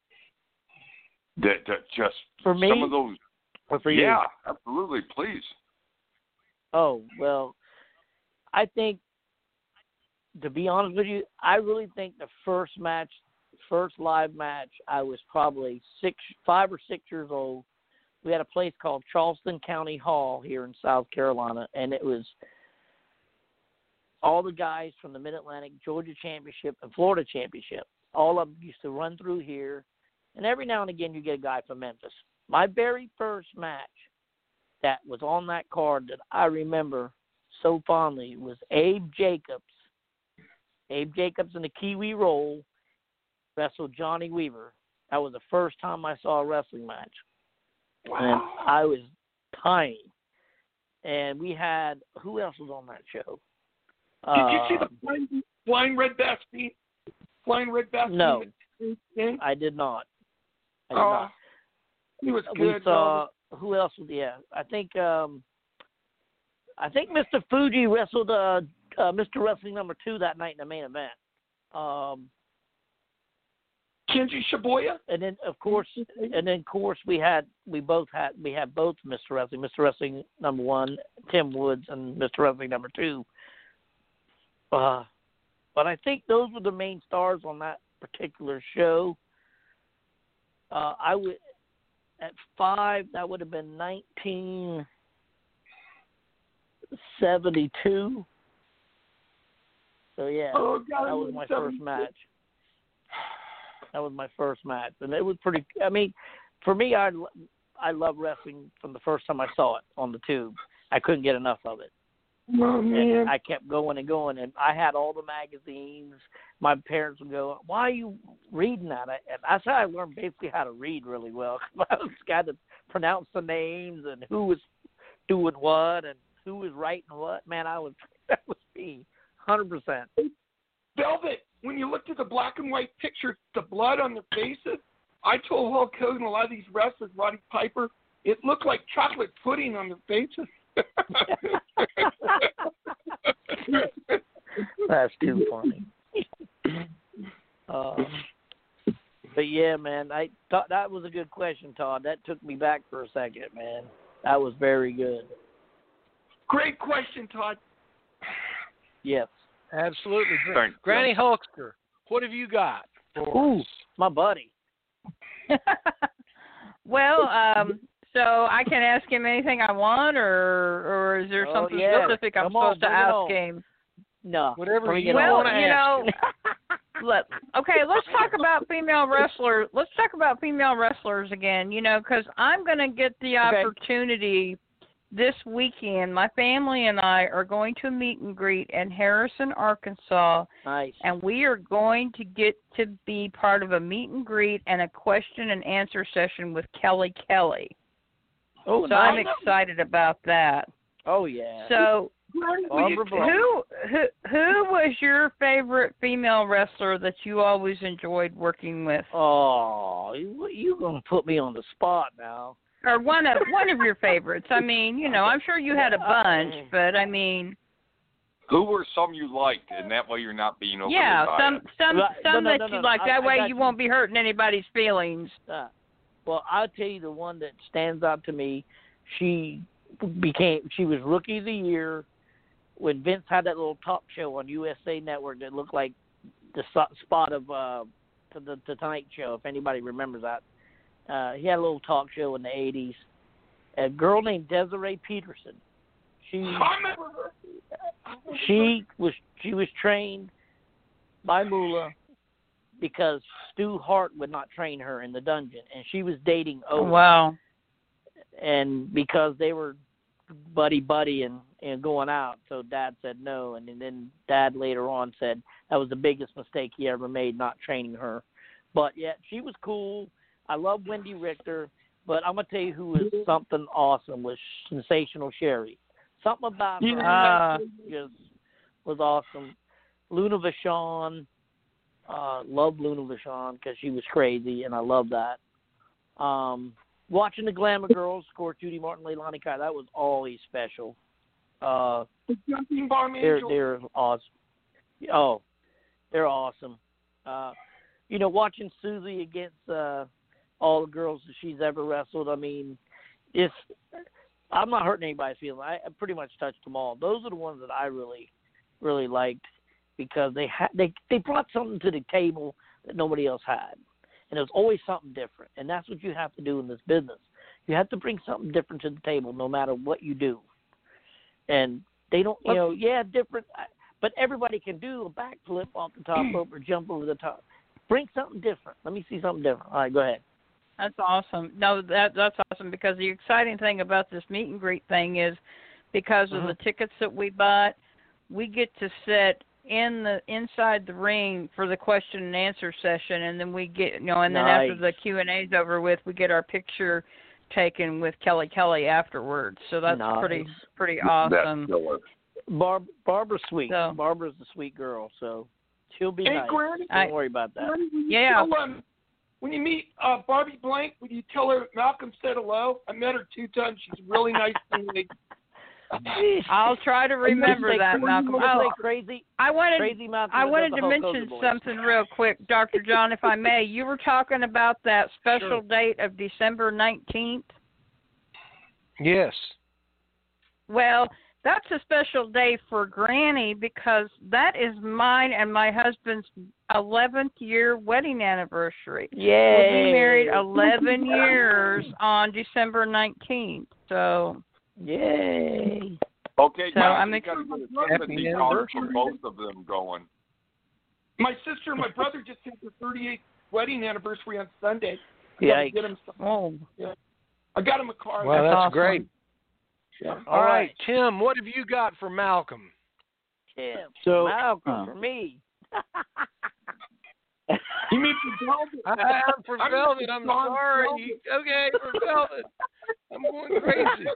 that that just For me? some of those. Or for you? Yeah, absolutely. Please. Oh, well, I think, to be honest with you, I really think the first match, first live match, I was probably six, five or six years old. We had a place called Charleston County Hall here in South Carolina, and it was all the guys from the Mid-Atlantic, Georgia Championship, and Florida Championship. All of them used to run through here, and every now and again you get a guy from Memphis. My very first match that was on that card that I remember so fondly was Abe Jacobs. Abe Jacobs in the Kiwi Roll wrestled Johnny Weaver. That was the first time I saw a wrestling match. Wow. And I was tiny. And we had, who else was on that show? Did you see Uh, the flying, flying red basket? Flying red basket? No, I did not. I did Oh, not. he was We good. saw, who else was, yeah, I think, um, I think Mister Fuji wrestled uh, uh, Mister Wrestling number two that night in the main event. Um, Kenji Shibuya. and then of course, and then of course we had we both had we had both Mister Wrestling, Mister Wrestling number one, Tim Woods, and Mister Wrestling number two. Uh, but I think those were the main stars on that particular show. Uh, I would at five. That would have been nineteen seventy-two. So yeah, Oh, God, that was my seventy-two. first match. That was my first match, and it was pretty. I mean, for me, I I love wrestling from the first time I saw it on the tube. I couldn't get enough of it. Oh, man. And I kept going and going, and I had all the magazines. My parents would go, "Why are you reading that?" I, and that's how I learned basically how to read really well. I was got to pronounce the names and who was doing what and who was writing what. Man, I was that was me, hundred percent. Velvet, when you looked at the black and white pictures, the blood on their faces, I told Hulk Hogan, a lot of these wrestlers, Roddy Piper, it looked like chocolate pudding on their faces. That's too funny. Um, but yeah, man, I thought that was a good question, Todd. That took me back for a second, man. That was very good. Great question, Todd. Yes. Absolutely. Thank you. Granny Hulkster, what have you got for Ooh, us? my buddy. Well, um, so I can ask him anything I want, or or is there Oh, something yeah. specific I'm Come on, supposed to bring it ask on. him? No. Whatever bring you it Well, on. wanna you know, ask. let, okay, let's talk about female wrestlers. Let's talk about female wrestlers again, you know, because I'm going to get the Okay. opportunity this weekend. My family and I are going to a meet and greet in Harrison, Arkansas, Nice. and we are going to get to be part of a meet and greet and a question and answer session with Kelly Kelly. Oh, So nice. I'm excited about that. Oh, yeah. So Barbara Brown. who who who was your favorite female wrestler that you always enjoyed working with, Oh, you, you going to put me on the spot now. or one of one of your favorites? I mean, you know, I'm sure you had a bunch, but I mean, Who were some you liked, and that way you're not being overly yeah, some biased. some Right. No, some no, that no, you no, like. I- That I way got you you. won't be hurting anybody's feelings. Uh, well, I'll tell you the one that stands out to me. She became she was Rookie of the Year when Vince had that little talk show on U S A Network that looked like the so- spot of uh, the, the Tonight Show. If anybody remembers that, uh, he had a little talk show in the eighties. A girl named Desiree Peterson. She I remember her. she was she was trained by Moolah because Stu Hart would not train her in the dungeon, and she was dating Owen. Wow. And because they were buddy buddy and, and going out, so Dad said no, and, and then Dad later on said that was the biggest mistake he ever made, not training her. But yeah, she was cool. I love Wendy Richter, but I'm gonna tell you who was something awesome was Sensational Sherry. Something about her Ah. just was awesome. Luna Vachon, uh, loved Luna Vachon because she was crazy, and I love that. Um, watching the Glamour Girls score Judy Martin, Leilani Kai, that was always special. Uh, Jumping Bomb they're Angel. they're awesome. Oh, they're awesome. Uh, you know, watching Susie against uh, all the girls that she's ever wrestled. I mean, it's I'm not hurting anybody's feelings. I I pretty much touched them all. Those are the ones that I really, really liked because they had they they brought something to the table that nobody else had, and it was always something different. And that's what you have to do in this business. You have to bring something different to the table, no matter what you do. And they don't, you know, yeah, different, but everybody can do a backflip off the top rope or jump over the top. Bring something different. Let me see something different. All right, go ahead. That's awesome. No, that that's awesome because the exciting thing about this meet and greet thing is because of uh-huh. the tickets that we bought, we get to sit in the inside the ring for the question and answer session, and then we get, you know, and then nice. after the Q and A's over with, we get our picture taken with Kelly Kelly afterwards. So that's nice. pretty pretty awesome. That's killer. Barb, Barbara's sweet. So, Barbara's the sweet girl, so she'll be Hey, nice. Granny, Don't I, worry about that. Granny, when you Yeah. Tell, um, when you meet uh, Barbie Blank, would you tell her Malcolm said hello? I met her two times. She's a really nice lady. I'll try to remember Say, that, Malcolm. Say Oh, crazy, I wanted crazy Malcolm. I wanted the to Hulk mention Hogan voice. something real quick, Doctor John, if I may. You were talking about that special Sure. date of December nineteenth. Yes. Well, that's a special day for Granny because that is mine and my husband's eleventh year wedding anniversary. Yay! We'll be married eleven years on December nineteenth. So, Yay! Okay, So now I'm you ex- got to get a Happy sympathy card for anniversary. both of them going. My sister and my brother just had their thirty-eighth wedding anniversary on Sunday. I Yikes. gotta get 'em some- oh, I got him a car. Well, that's awesome. great. Yeah. All right, Tim, what have you got for Malcolm? Tim. So, Malcolm uh, for me. You mean for Velvet? I am for I'm Velvet. I'm John sorry. Okay, for Velvet. I'm going crazy.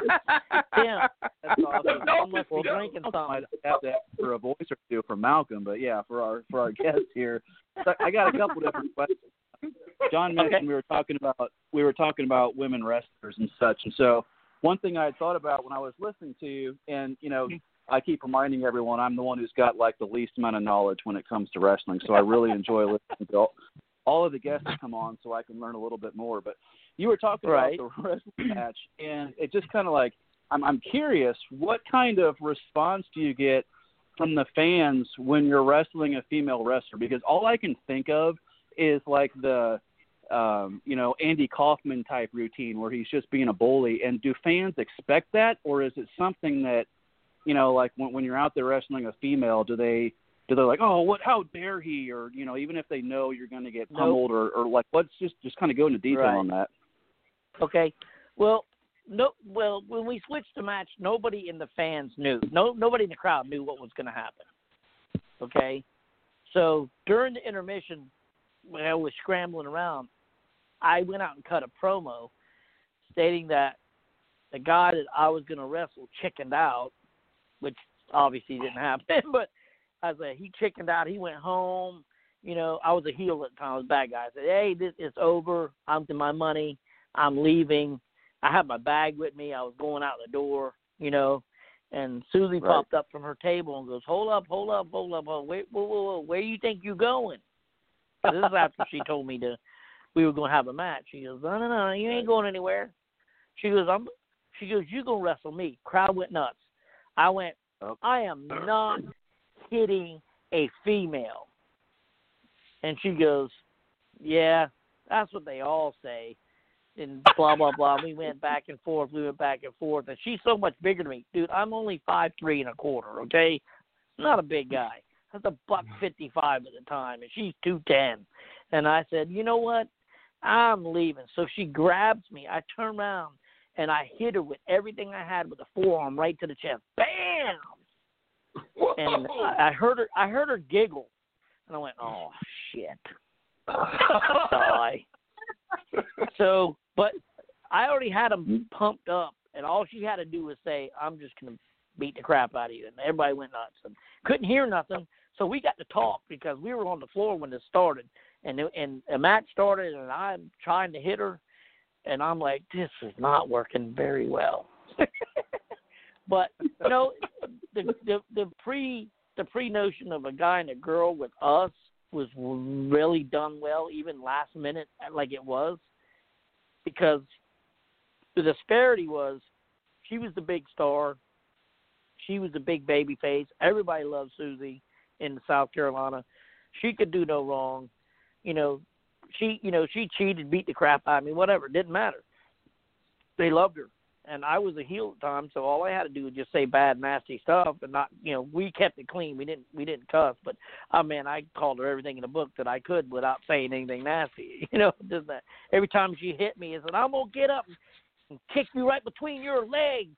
Tim. That's awesome. No, I'm like, well, no. drinking I something. might have to ask for a voice or two from Malcolm, but yeah, for our for our guest here, so I got a couple different questions. John mentioned Okay. we were talking about we were talking about women wrestlers and such, and so one thing I had thought about when I was listening to you, and you know, I keep reminding everyone I'm the one who's got like the least amount of knowledge when it comes to wrestling, so I really enjoy listening to all, all of the guests that come on, so I can learn a little bit more. But you were talking Right. about the wrestling match, and it just kind of like I'm I'm curious, what kind of response do you get from the fans when you're wrestling a female wrestler? Because all I can think of is like the um, you know, Andy Kaufman type routine where he's just being a bully. And do fans expect that, or is it something that, you know, like when when you're out there wrestling a female, do they do they like, oh, what, how dare he, or you know, even if they know you're going to get Nope. pummeled, or or like, let's just just kind of go into detail Right. on that. Okay. Well, no. Well, when we switched the match, nobody in the fans knew. No, nobody in the crowd knew what was going to happen. Okay. So during the intermission, when I was scrambling around, I went out and cut a promo stating that the guy that I was going to wrestle chickened out, which obviously didn't happen. But I was like, he chickened out. He went home. You know, I was a heel at the time. I was a bad guy. I said, hey, this is over. I'm to my money. I'm leaving. I had my bag with me. I was going out the door, you know, and Susie Right. popped up from her table and goes, hold up, hold up, hold up. Hold up. Wait, whoa, whoa, whoa. Where you think you're going? This is after she told me to, we were going to have a match. She goes, no, no, no, you ain't going anywhere. She goes, I'm, she goes, you're going to wrestle me. Crowd went nuts. I went, I am not hitting a female. And she goes, yeah, that's what they all say. And blah, blah, blah. We went back and forth. We went back and forth. And she's so much bigger than me. Dude, I'm only five three and a quarter, okay? Not a big guy. I was a buck fifty-five at the time, and she's two ten. And I said, you know what? I'm leaving. So she grabs me. I turn around, and I hit her with everything I had with a forearm right to the chest. Bam! And I, I heard her. I heard her giggle, and I went, "Oh shit!" Sigh. So, but I already had them pumped up, and all she had to do was say, "I'm just gonna beat the crap out of you," and everybody went nuts and couldn't hear nothing. So we got to talk because we were on the floor when this started, and and a match started, and I'm trying to hit her, and I'm like, "This is not working very well." But you know, the the the pre the pre notion of a guy and a girl with us was really done well, even last minute like it was. because the disparity was she was the big star. She was the big baby face. Everybody loved Susie in South Carolina. She could do no wrong. You know, she you know, she cheated, beat the crap out of me, whatever. It didn't matter. They loved her. And I was a heel at the time, so all I had to do was just say bad, nasty stuff, and not, you know, we kept it clean. We didn't, we didn't cuss, but I mean, I called her everything in the book that I could without saying anything nasty. You know, just that. Every time she hit me, I said, "I'm gonna get up and kick you right between your legs,"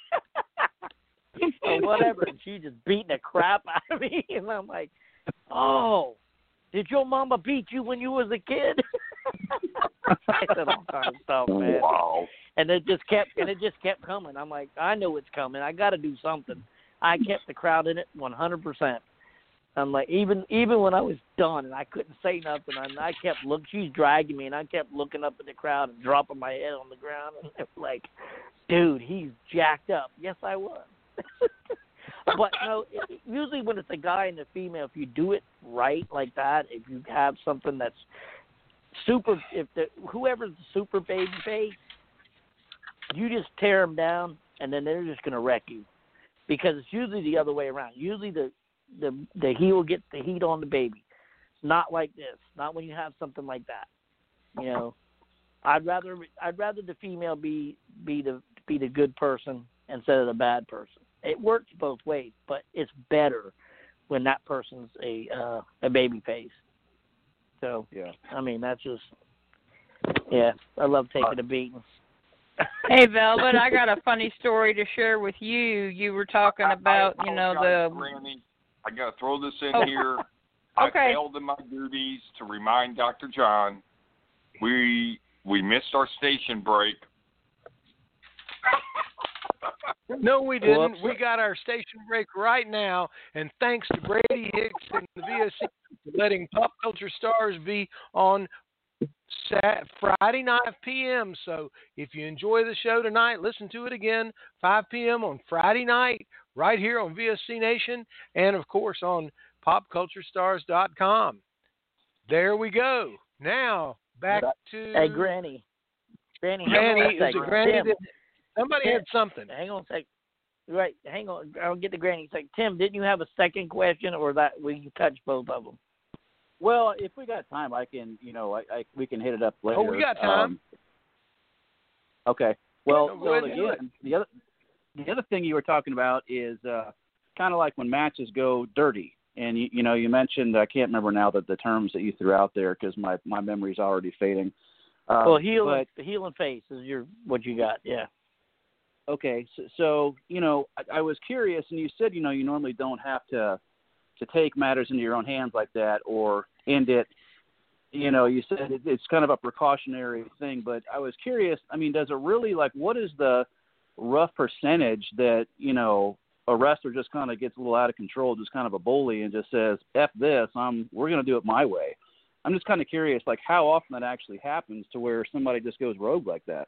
or whatever. And she just beating the crap out of me, and I'm like, "Oh, did your mama beat you when you was a kid?" I said all kinds of stuff, man. Wow. And it just kept and it just kept coming. I'm like, I know it's coming. I got to do something. I kept the crowd in it one hundred percent. I'm like, even even when I was done and I couldn't say nothing, and I kept looking. She's dragging me, and I kept looking up at the crowd and dropping my head on the ground. And it was like, dude, he's jacked up. Yes, I was. But no, it, usually when it's a guy and a female, if you do it right like that, if you have something that's super, if the whoever's the super baby face, you just tear them down, and then they're just going to wreck you, because it's usually the other way around. Usually the the the heel gets the heat on the baby. Not like this. Not when you have something like that. You know, I'd rather I'd rather the female be be the be the good person instead of the bad person. It works both ways, but it's better when that person's a uh, a baby face. So Yeah. I mean, that's just yeah. I love taking a beating. Hey, Velvet, I got a funny story to share with you. You were talking about, I, I you know, apologize, the... Granny. I got to throw this in Oh. here. Okay. I failed in my duties to remind Doctor John. We we missed our station break. No, we didn't. Whoops. We got our station break right now, and thanks to Brady Hicks and the V S C for letting Pop Culture Stars be on Sat- Friday night, five p.m. So if you enjoy the show tonight, listen to it again, five p.m. on Friday night, right here on V S C Nation, and of course on pop culture stars dot com. There we go. Now back to Hey, Granny. Granny, hang Granny. on a Is it second. Granny? Tim, That, somebody had something. hang on a second. Right, hang on. I'll get to Granny in a second. Tim, didn't you have a second question, or that we can touch both of them? Well, if we got time, I can, you know, I, I we can hit it up later. Oh, we got time. Um, okay. Well, Yeah, go so ahead and do again, the other the other thing you were talking about is uh, kind of like when matches go dirty, and you, you know, you mentioned, I can't remember now the, the terms that you threw out there because my my memory's already fading. Um, well, heel but, and, heel and face is your what you got, yeah. Okay, so, so you know, I, I was curious, and you said, you know, you normally don't have to to take matters into your own hands like that or end it. You know, you said it, it's kind of a precautionary thing, but I was curious. I mean, does it really, like, what is the rough percentage that, you know, a wrestler just kind of gets a little out of control, just kind of a bully, and just says, "F this, I'm we're going to do it my way." I'm just kind of curious, like, how often that actually happens to where somebody just goes rogue like that.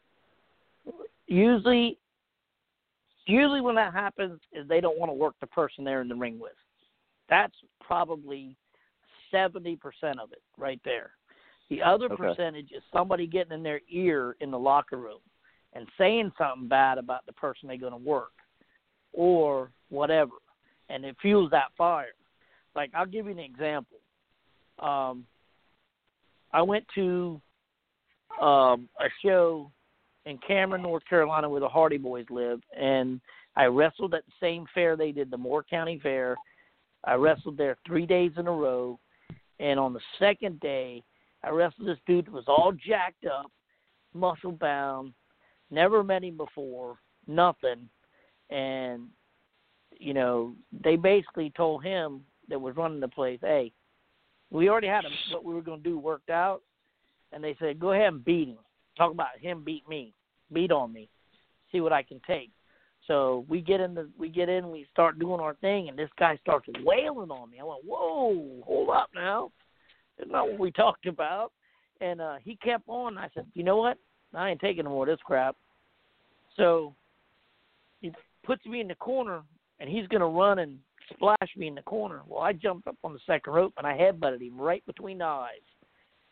Usually, usually when that happens is they don't want to work the person they're in the ring with. That's probably seventy percent of it right there. The other Okay. percentage is somebody getting in their ear in the locker room and saying something bad about the person they're going to work or whatever, and it fuels that fire. Like, I'll give you an example. Um, I went to um, a show in Cameron, North Carolina, where the Hardy Boys live, and I wrestled at the same fair they did, the Moore County Fair. I wrestled there three days in a row, and on the second day, I wrestled this dude that was all jacked up, muscle bound, never met him before, nothing, and, you know, they basically told him that was running the place, hey, we already had him, what we were going to do worked out, and they said, go ahead and beat him. Talk about him beat me, beat on me, see what I can take. So we get in the we get in, we start doing our thing, and this guy starts wailing on me. I went, whoa, hold up now. That's not what we talked about. And uh, he kept on. I said, you know what? I ain't taking no more of this crap. So he puts me in the corner, and he's going to run and splash me in the corner. Well, I jumped up on the second rope, and I headbutted him right between the eyes.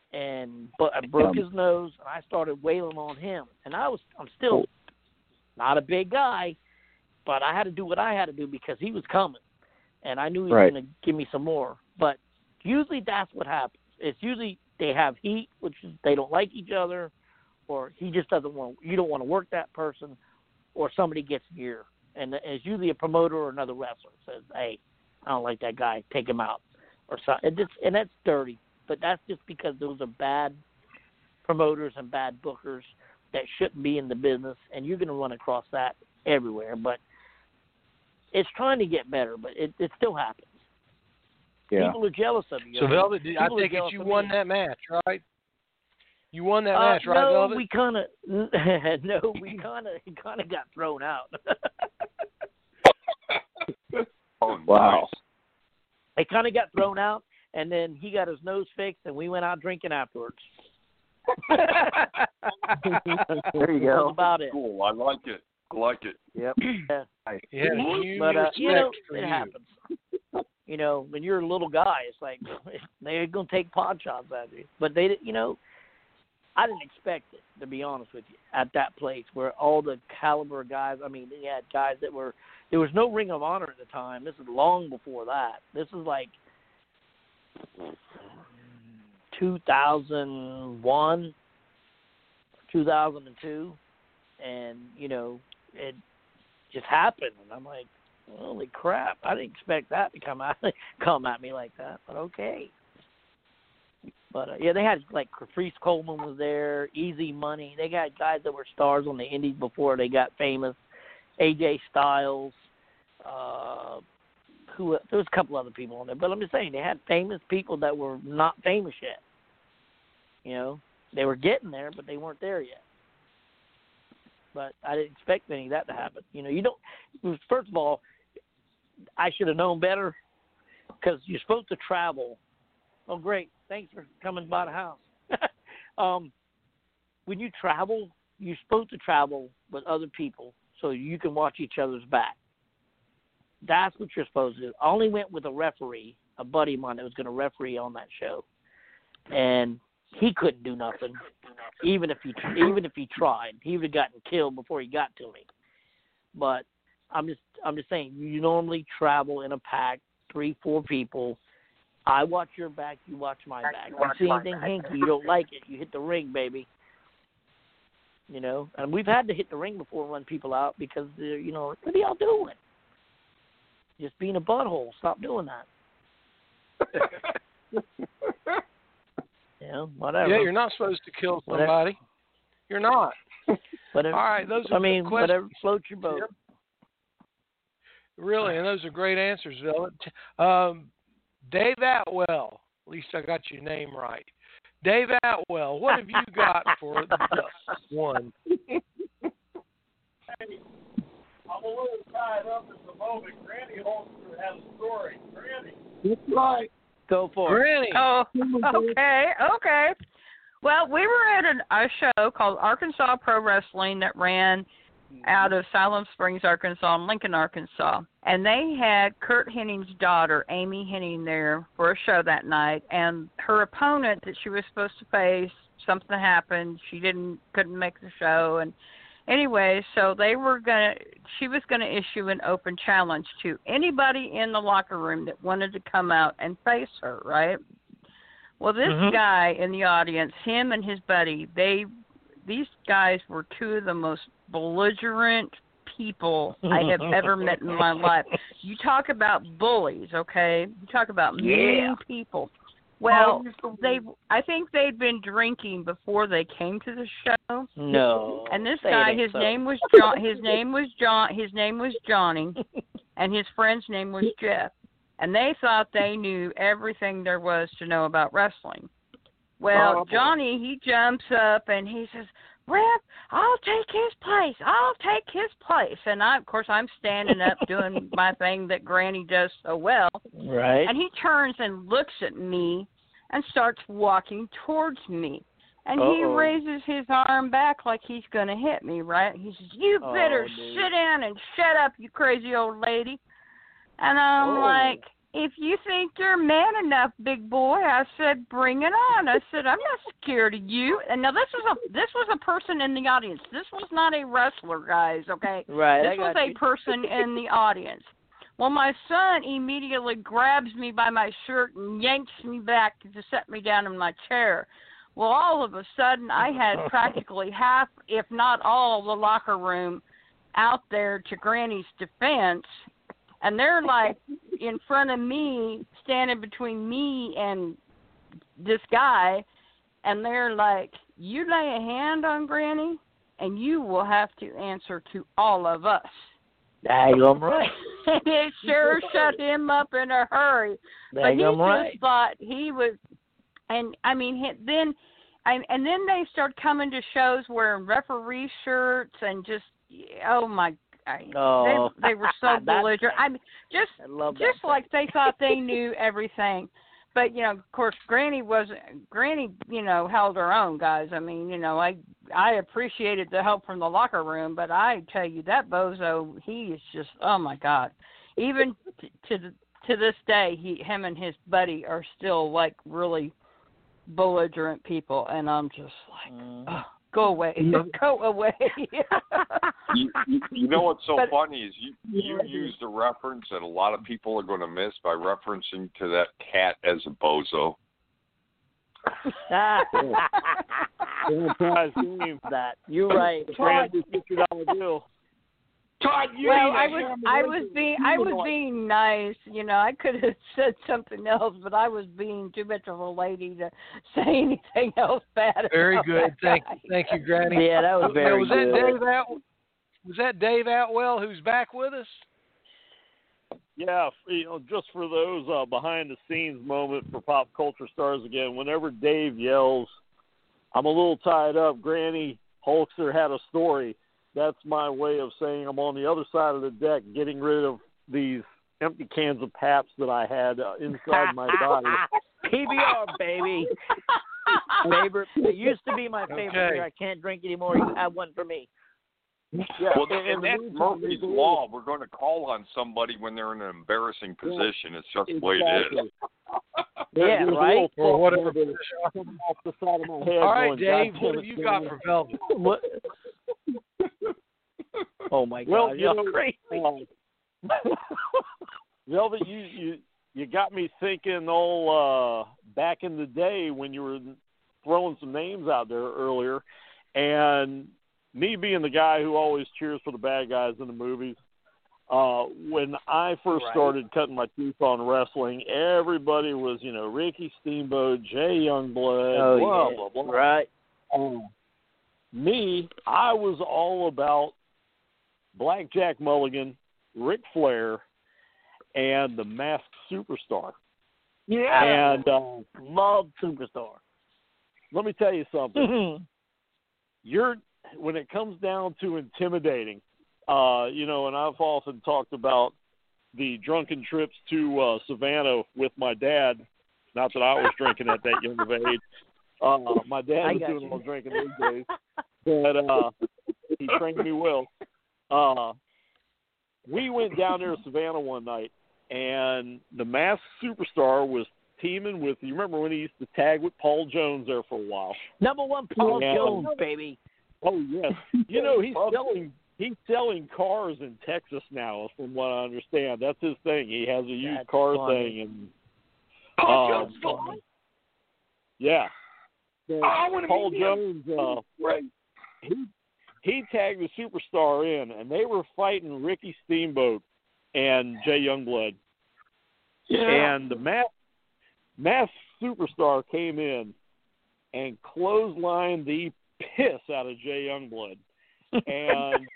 and but I broke his nose, and I started wailing on him. And I was, I'm still not a big guy, but I had to do what I had to do because he was coming, and I knew he was Right. going to give me some more. But usually that's what happens. It's usually they have heat, which is they don't like each other, or he just doesn't want, you don't want to work that person, or somebody gets gear. And it's usually a promoter or another wrestler says, hey, I don't like that guy, take him out. Or so, and, it's, and that's dirty. But that's just because those are bad promoters and bad bookers that shouldn't be in the business, and you're going to run across that everywhere. But it's trying to get better, but it, it still happens. Yeah. People are jealous of you. So, Velvet, I People are think jealous you of won me. that match, right? You won that Uh, match, right, no, Velvet? we kind of no, we kind of kind of got thrown out. Oh, Wow. nice. They kind of got thrown out, and then he got his nose fixed, and we went out drinking afterwards. There you That's go. about it. Cool. I like it. I like it. Yep. Yeah. He had a huge But uh, respect you know, for it you. happens. You know, when you're a little guy, it's like they're gonna take pot shots at you. But they, you know, I didn't expect it, to be honest with you, at that place where all the caliber guys. I mean, they had guys that were. There was no Ring of Honor at the time. This is long before that. This is like two thousand one, two thousand two, and you know, it just happened, and I'm like, holy crap! I didn't expect that to come out, come at me like that. But okay. But uh, yeah, they had like Caprice Coleman was there, Easy Money. They got guys that were stars on the Indies before they got famous. A J Styles. Uh, who there was a couple other people on there, but I'm just saying they had famous people that were not famous yet. You know, they were getting there, but they weren't there yet. But I didn't expect any of that to happen. You know, you don't. First of all, I should have known better because you're supposed to travel. Oh, great! Thanks for coming by the house. um, when you travel, you're supposed to travel with other people so you can watch each other's back. That's what you're supposed to do. I only went with a referee, a buddy of mine that was going to referee on that show, and he couldn't do nothing, even if he even if he tried. He would have gotten killed before he got to me. But I'm just I'm just saying, you normally travel in a pack, three, four people. I watch your back, you watch my back. If you see anything hinky, you don't like it, you hit the ring, baby. You know, and we've had to hit the ring before and run people out because they're, you know, what are y'all doing? Just being a butthole. Stop doing that. You know, whatever. Yeah, you're not supposed to kill Whatever. somebody. You're not. Whatever. All right, those are I mean, good questions. whatever floats your boat. Yep. Really, and those are great answers, Velvet. Um, Dave Atwell, at least I got your name right. Dave Atwell, what have you got for the one? I'm a little tied up at the moment. Granny Holster has a story. Granny. That's right. Go for it. Granny. Oh, okay, okay. Well, we were at an, a show called Arkansas Pro Wrestling that ran out of Salem Springs, Arkansas, and Lincoln, Arkansas. And they had Kurt Henning's daughter, Amy Henning, there for a show that night. And her opponent that she was supposed to face, something happened. She didn't couldn't make the show. And anyway, so they were gonna. She was gonna issue an open challenge to anybody in the locker room that wanted to come out and face her. Right. Well, this Mhm. guy in the audience, him and his buddy, they these guys were two of the most belligerent people I have ever met in my life. You talk about bullies, okay? You talk about mean Yeah. people. Well, they I think they'd been drinking before they came to the show. No. And this say it guy, ain't his so. name was John. His name was John. His name was Johnny, and his friend's name was Jeff. And they thought they knew everything there was to know about wrestling. Well, Oh, boy. Johnny, he jumps up and he says, "Ref, I'll take his place. I'll take his place." And I, of course, I'm standing up doing my thing that Granny does so well. Right. And he turns and looks at me and starts walking towards me. And he Uh-oh. raises his arm back like he's going to hit me, right? He says, "You better Oh, dude. sit down and shut up, you crazy old lady." And I'm Oh. like, if you think you're man enough, big boy, I said, bring it on. I said, I'm not scared of you. And now this was a this was a person in the audience. This was not a wrestler, guys. Okay, right. This I got was a you. person in the audience. Well, my son immediately grabs me by my shirt and yanks me back to set me down in my chair. Well, all of a sudden, I had practically half, if not all, the locker room out there to Granny's defense, and they're like in front of me, standing between me and this guy, and they're like, you lay a hand on Granny, and you will have to answer to all of us. Daggum right. And it sure shut him up in a hurry. But he Daggum just right. thought he was, and I mean, he, then, I, and then they start coming to shows wearing referee shirts and just, oh my, I, Oh, they, they were so That's belligerent. I mean, just, I love that just thing. like they thought they knew everything. But, you know, of course, Granny wasn't, Granny, you know, held her own, guys. I mean, you know, I I appreciated the help from the locker room, but I tell you, that bozo, he is just, oh, my God. Even t- to the, to this day, he, him and his buddy are still, like, really belligerent people, and I'm just like, Mm. oh, go away. Go away. you, you, you know what's so But- funny is you you used a reference that a lot of people are going to miss by referencing to that cat as a bozo. Prize game. that. You're right. Grand fifty dollar bill. Todd, you Well, need I a was hammer. I was being I was being nice, you know. I could have said something else, but I was being too much of a lady to say anything else bad. Very about good. that Thank guy. you, thank you, Granny. Yeah, that was Now, very was that good. Dave Out? Was that Dave Outwell who's back with us? Yeah, you know, just for those uh, behind the scenes moment for Pop Culture Stars again, whenever Dave yells, I'm a little tied up, Granny Hulkster had a story, that's my way of saying I'm on the other side of the deck getting rid of these empty cans of Pabst that I had uh, inside my body. P B R, baby. Favorite. It used to be my favorite Okay. beer. I can't drink anymore. You have one for me. Yeah, Well, and- and and that's the reason Murphy's we do law. We're going to call on somebody when they're in an embarrassing position. It's just the way it is. Exactly. Yeah, There's a right? little Or thought whatever. there that's coming off the side of my head. All right, going, Dave, "God what damn have it, you got Granny." for Velvet? What? Oh my God! Well, you you're know, crazy. um, Velvet, you, you you got me thinking all uh, back in the day when you were throwing some names out there earlier, and me being the guy who always cheers for the bad guys in the movies. Uh, when I first Right. started cutting my teeth on wrestling, everybody was, you know, Ricky Steamboat, Jay Youngblood, Oh blah, yeah, blah, blah. right. Um, me, I was all about Blackjack Mulligan, Ric Flair, and the Masked Superstar. Yeah, And uh, love Superstar. let me tell you something. You're when it comes down to intimidating, uh, you know, and I've often talked about the drunken trips to uh, Savannah with my dad. Not that I was drinking at that young of age. Uh, my dad I was got doing you. all the drinking those days, but uh, he trained me well. Uh, we went down there to Savannah one night, and the Masked Superstar was teaming with. You remember when he used to tag with Paul Jones there for a while? Number one, Paul Yeah. Jones, baby. Oh yes, you know he's selling he's selling cars in Texas now, from what I understand. That's his thing. He has a used That's car funny. thing, and Paul um, Jones still on? yeah. So, Oh, I want to Paul meet him. Jones, uh, Right. he he tagged the Superstar in, and they were fighting Ricky Steamboat and Jay Youngblood, Yeah. and the mass mass Superstar came in and clotheslined the piss out of Jay Youngblood, and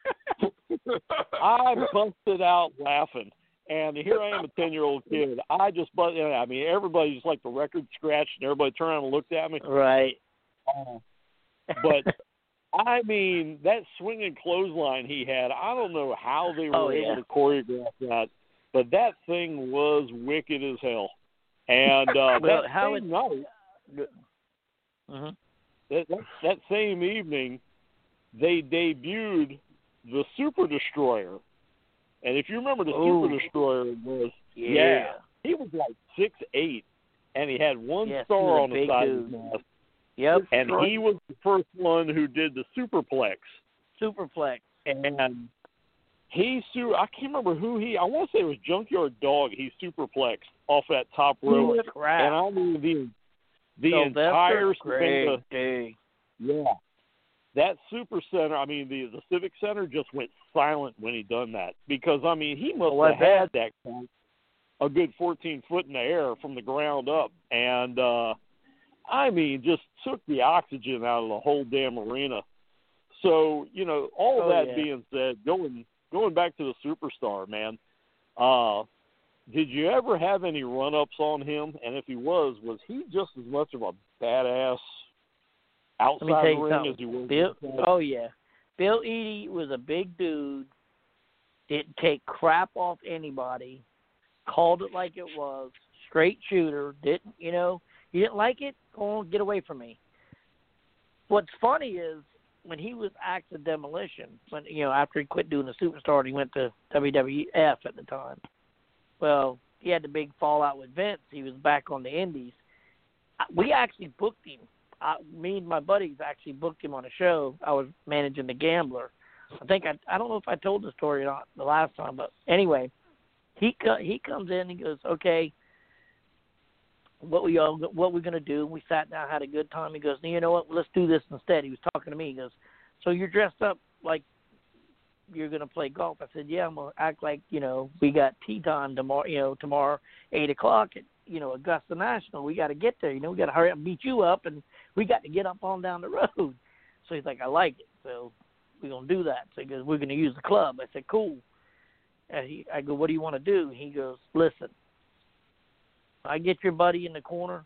I busted out laughing. And here I am, a ten-year-old kid. I just, but I mean, everybody just like the record scratched, and everybody turned around and looked at me. Right. Uh, but I mean, that swinging clothesline he had, I don't know how they were Oh, able yeah. to choreograph that, but that thing was wicked as hell. And uh, Well, that how same it- night, hmm that, that, that same evening, they debuted the Super Destroyer. And if you remember, the Ooh. Super Destroyer was Yeah. he was like six eight, and he had one yes, star on the big side dude. of his mouth. Yep. And he was the first one who did the superplex. Superplex. And he su I can't remember who he. I want to say it was Junkyard Dog. He superplexed off that top rope, crap. and I mean the the so entire great thing. Yeah, that super center. I mean the the Civic Center just went silent when he done that, because I mean he must well, have had that guy a good fourteen foot in the air from the ground up, and uh, I mean just took the oxygen out of the whole damn arena. So you know, all of oh, that yeah. being said, going going back to the Superstar, man. Uh, did you ever have any run-ups on him? And if he was, was he just as much of a badass outside Let me tell you the ring something. as he was Bill, inside? oh, yeah. Bill Eadie was a big dude, didn't take crap off anybody, called it like it was, straight shooter, didn't, you know, you didn't like it? Go on, get away from me. What's funny is, when he was Acts of Demolition, when you know after he quit doing the Superstar, and he went to W W F at the time. Well, he had the big fallout with Vince. He was back on the Indies. We actually booked him. I, me and my buddies actually booked him on a show. I was managing the Gambler. I think I I don't know if I told the story or not the last time, but anyway, he he comes in and he goes, okay, what we all what we're gonna do? And we sat down, had a good time. He goes, you know what? Let's do this instead. He was talking to me. He goes, so you're dressed up like you're gonna play golf? I said, yeah, I'm gonna act like you know we got tea time tomorrow. You know, tomorrow eight o'clock at you know Augusta National. We got to get there. You know, we got to hurry up and beat you up, and we got to get up on down the road. So he's like, I like it. So we're gonna do that. So he goes, we're gonna use the club. I said, cool. And he, I go, what do you want to do? He goes, listen. I get your buddy in the corner.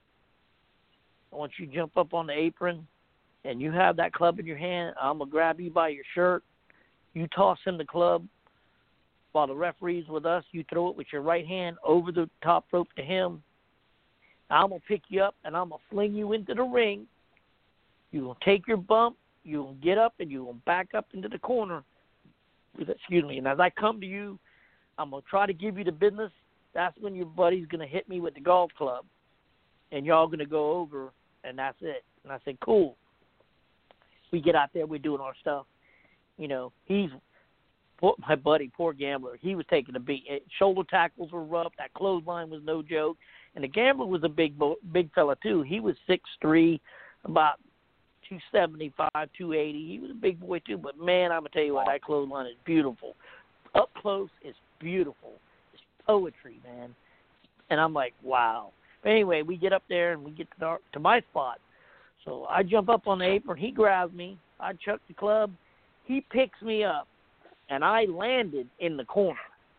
I want you to jump up on the apron, and you have that club in your hand. I'm going to grab you by your shirt. You toss him the club while the referee's with us. You throw it with your right hand over the top rope to him. I'm going to pick you up, and I'm going to fling you into the ring. You're going to take your bump. You're going to get up, and you're going to back up into the corner. Excuse me. And as I come to you, I'm going to try to give you the business. That's when your buddy's going to hit me with the golf club, and y'all going to go over, and that's it. And I said, cool. We get out there, we're doing our stuff. You know, he's poor, my buddy, poor Gambler. He was taking a beat. Shoulder tackles were rough. That clothesline was no joke. And the Gambler was a big big fella, too. He was six three, about two seventy-five, two eighty. He was a big boy, too. But, man, I'm going to tell you what, that clothesline is beautiful. Up close is beautiful. Poetry, man. And I'm like, wow. But anyway, we get up there and we get to, the, to my spot. So I jump up on the apron. He grabs me. I chuck the club. He picks me up, and I landed in the corner.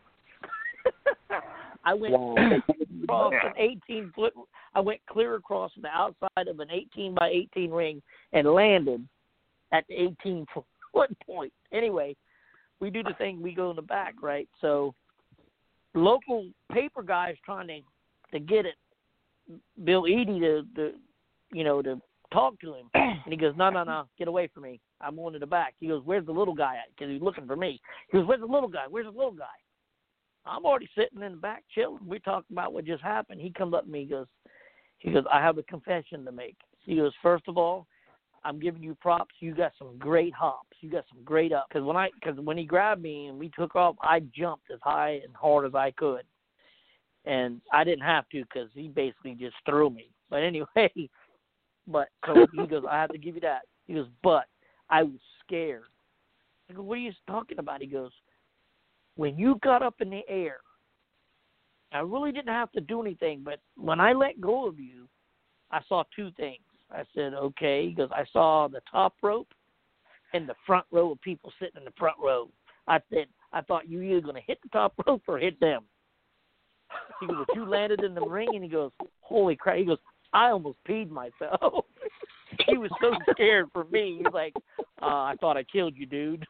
I went across an eighteen foot. I went clear across the outside of an eighteen by eighteen ring and landed at the eighteen foot point. Anyway, we do the thing. We go in the back, right? So local paper guys trying to to get it, Bill Eadie to, to you know to talk to him, and he goes, no, no, no, get away from me. I'm going to the back. He goes, where's the little guy at? Because he's looking for me. He goes, where's the little guy? Where's the little guy? I'm already sitting in the back chilling. We're talking about what just happened. He comes up to me. He goes, he goes, I have a confession to make. He goes, first of all, I'm giving you props. You got some great hops. You got some great up. Because when I, because when he grabbed me and we took off, I jumped as high and hard as I could, and I didn't have to because he basically just threw me. But anyway, but so he goes, I have to give you that. He goes, but I was scared. I go, what are you talking about? He goes, when you got up in the air, I really didn't have to do anything, but when I let go of you, I saw two things. I said, okay. He goes, I saw the top rope and the front row of people sitting in the front row. I said, I thought you were either going to hit the top rope or hit them. He goes, but you landed in the ring, and he goes, holy crap. He goes, I almost peed myself. He was so scared for me. He's like, uh, I thought I killed you, dude.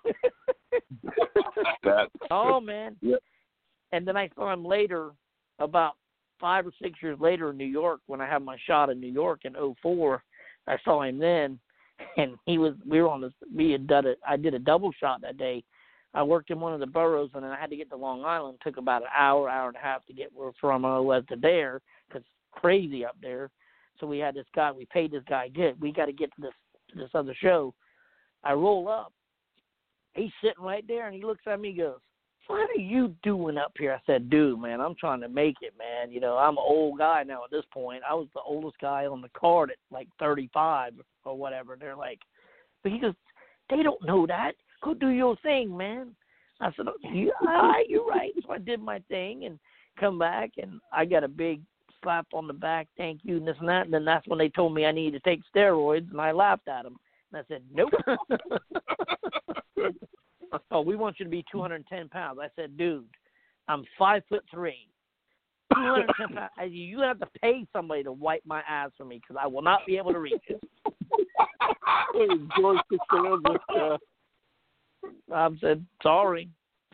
that. Oh, man. Yeah. And then I saw him later, about five or six years later in New York, when I had my shot in New York in oh four. I saw him then, and he was, we were on this, we had done it, I did a double shot that day. I worked in one of the boroughs, and then I had to get to Long Island. It took about an hour, hour and a half to get from I was to there, because it's crazy up there. So we had this guy. We paid this guy good. We got to get to this to this other show. I roll up. He's sitting right there, and he looks at me and goes, "What are you doing up here?" I said, "Dude, man, I'm trying to make it, man. You know, I'm an old guy now at this point. I was the oldest guy on the card at like thirty-five or whatever." They're like, but he goes, "They don't know that. Go do your thing, man." I said, oh, you, all right, you're right. So I did my thing and come back, and I got a big slap on the back, thank you, and this and that. And then that's when they told me I needed to take steroids, and I laughed at them. And I said, nope. Oh, we want you to be two hundred ten pounds. I said, dude, I'm five foot three. two hundred ten pounds. I, you have to pay somebody to wipe my ass for me because I will not be able to reach it. George Costanza. I said, sorry.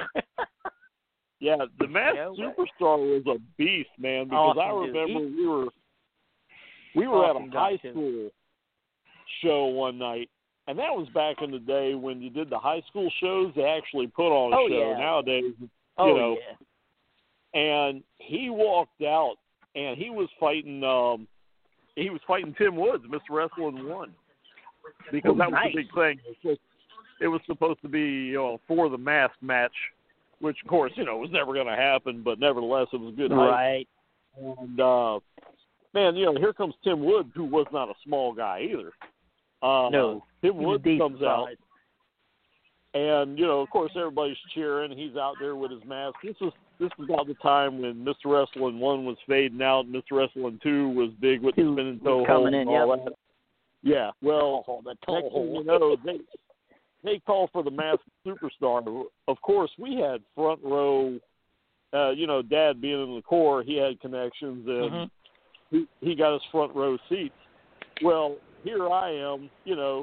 Yeah, the Masked yeah, Superstar was a beast, man, because awesome, I remember dude. we were we were awesome at a high too. school show one night, and that was back in the day when you did the high school shows. They actually put on a oh, show. Yeah. Nowadays, you oh, know. Yeah. And he walked out, and he was fighting. Um, he was fighting Tim Woods, Mister Wrestling One, because oh, that was nice. the big thing. It was, it was supposed to be, you know, for the mask match, which of course, you know, was never going to happen. But nevertheless, it was a good hype. Right. And uh, man, you know, here comes Tim Woods, who was not a small guy either. Um, no, Tim Woods comes out. size. And, you know, of course, everybody's cheering. He's out there with his mask. This was this was about the time when Mister Wrestling one was fading out. Mister Wrestling two was big with Two the spinning toe coming hold in, and all yep. that. Yeah, well, Oh, the next toe thing hold. you know, they, they call for the Masked Superstar. Of course, we had front row, uh, you know, Dad being in the Corps, he had connections, and Mm-hmm. he, he got his front row seats. Well, here I am, you know,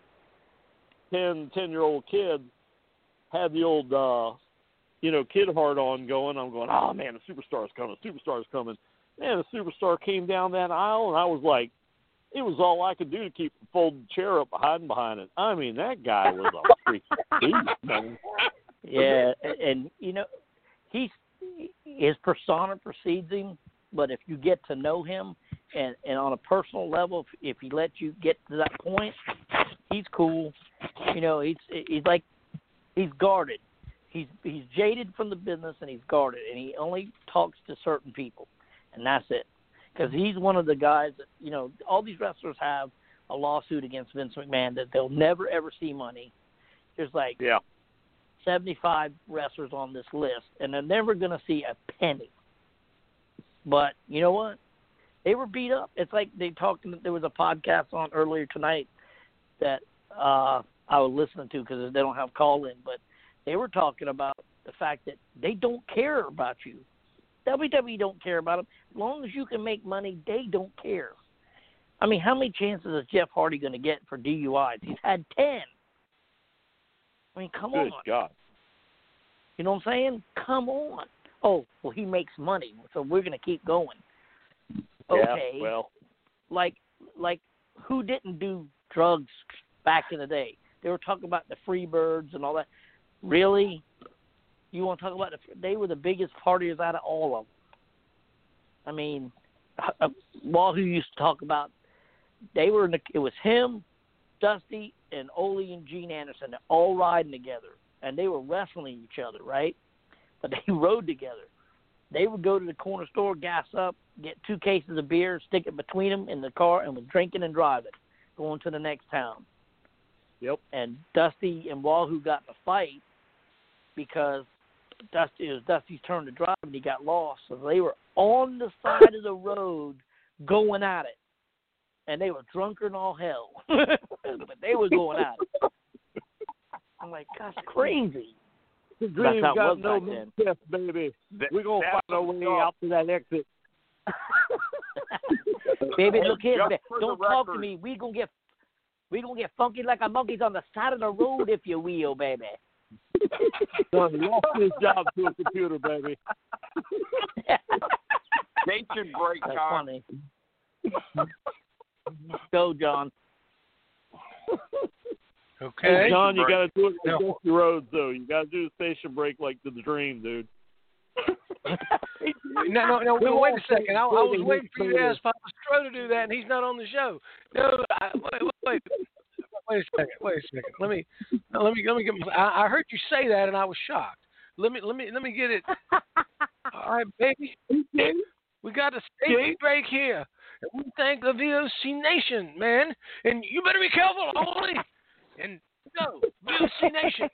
ten, ten-year-old kid, had the old, uh, you know, kid heart on going. I'm going, oh, man, the Superstar's coming, Superstar's coming. Man, the Superstar came down that aisle, and I was like, it was all I could do to keep the folded chair up hiding behind it. I mean, that guy was a freaking beast, man. Yeah, and, and, you know, he's, his persona precedes him, but if you get to know him and, and on a personal level, if, if he lets you get to that point, he's cool. You know, he's he's like, he's guarded. He's he's jaded from the business, and he's guarded, and he only talks to certain people, and that's it. Because he's one of the guys that, you know, all these wrestlers have a lawsuit against Vince McMahon that they'll never, ever see money. There's like yeah. seventy-five wrestlers on this list, and they're never going to see a penny. But you know what? They were beat up. It's like they talked, there was a podcast on earlier tonight that uh, I was listening to because they don't have call-in, but they were talking about the fact that they don't care about you. W W E don't care about them. As long as you can make money, they don't care. I mean, how many chances is Jeff Hardy going to get for D U Is? He's had ten. I mean, come Good on. God. You know what I'm saying? Come on. Oh, well, he makes money, so we're going to keep going. Okay. Yeah, well. Like, like, who didn't do drugs back in the day? They were talking about the Freebirds and all that. Really? You want to talk about the? They were the biggest partiers out of all of them. I mean, uh, Wahoo used to talk about. They were in the, it was him, Dusty, and Ole and Gene Anderson. They're all riding together, and they were wrestling each other, right? But they rode together. They would go to the corner store, gas up, get two cases of beer, stick it between them in the car, and was drinking and driving, going to the next town. Yep. And Dusty and Wahoo got in a fight because Dusty it was Dusty's turn to drive, and he got lost. So they were on the side of the road going at it. And they were drunker than all hell. But they were going at it. I'm like, that's crazy. The dream That's how it got was no back then. yes, baby. We're going to find our way out to that exit. Baby, look here. Just Baby. for Don't the talk to record. me. We gonna get we gonna get funky like a monkeys on the side of the road, if you will, baby. Son, lost his job to a computer, baby. Ancient break That's time. funny. Go, John. Okay. Hey, John, you got to do it like No. Dusty Rhodes, though. You got to do the station break like the Dream, dude. No, no, no. no wait a second. I, I was waiting for you to ask Papa Stro to do that, and he's not on the show. No, I, wait, wait, wait, wait a second. Wait a second. Let me, let me, let me get. My, I, I heard you say that, and I was shocked. Let me, let me, let me get it. All right, baby. We got a station break here. And we thank the V O C Nation, man. And you better be careful, Holy. And no, V O C Nation.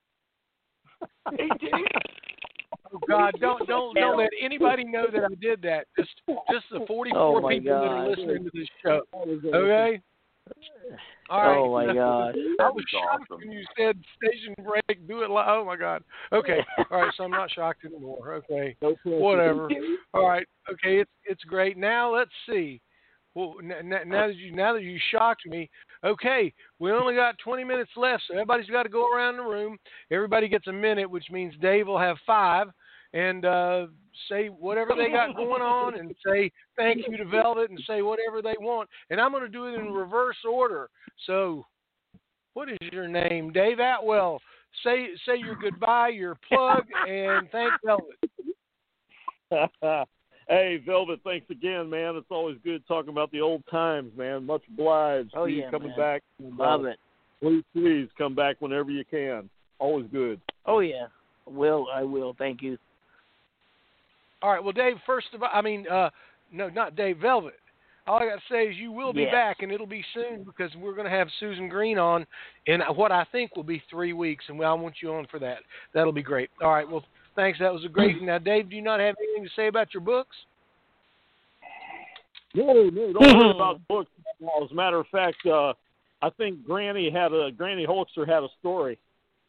Oh God! Don't don't don't let anybody know that I did that. Just just the forty-four Oh, my people that are God. listening to this show. Okay. All right. Oh my God! I was shocked when you said station break. Do it live. Oh my God. Okay. All right. So I'm not shocked anymore. Okay. Whatever. All right. Okay. It's it's great. Now let's see. Well, n- n- now that you now that you shocked me. Okay. We only got twenty minutes left, so everybody's got to go around the room. Everybody gets a minute, which means Dave will have five, and uh, say whatever they got going on, and say thank you to Velvet, and say whatever they want. And I'm going to do it in reverse order. So, what is your name, Dave Atwell? Say say your goodbye, your plug, and thank Velvet. Hey, Velvet, thanks again, man. It's always good talking about the old times, man. Much obliged. Oh, Please yeah, coming man. back. Love it. Please, please come back whenever you can. Always good. Oh yeah, will I will. Thank you. All right. Well, Dave, first of all, I mean, uh, no, not Dave, Velvet. All I got to say is you will be Yes. back, and it'll be soon because we're going to have Susan Green on in what I think will be three weeks, and I want you on for that. That'll be great. All right. Well, thanks. That was a great. Now, Dave, do you not have anything to say about your books? No, no, don't worry about books. Well, as a matter of fact, uh, I think Granny had a Granny Holster had a story.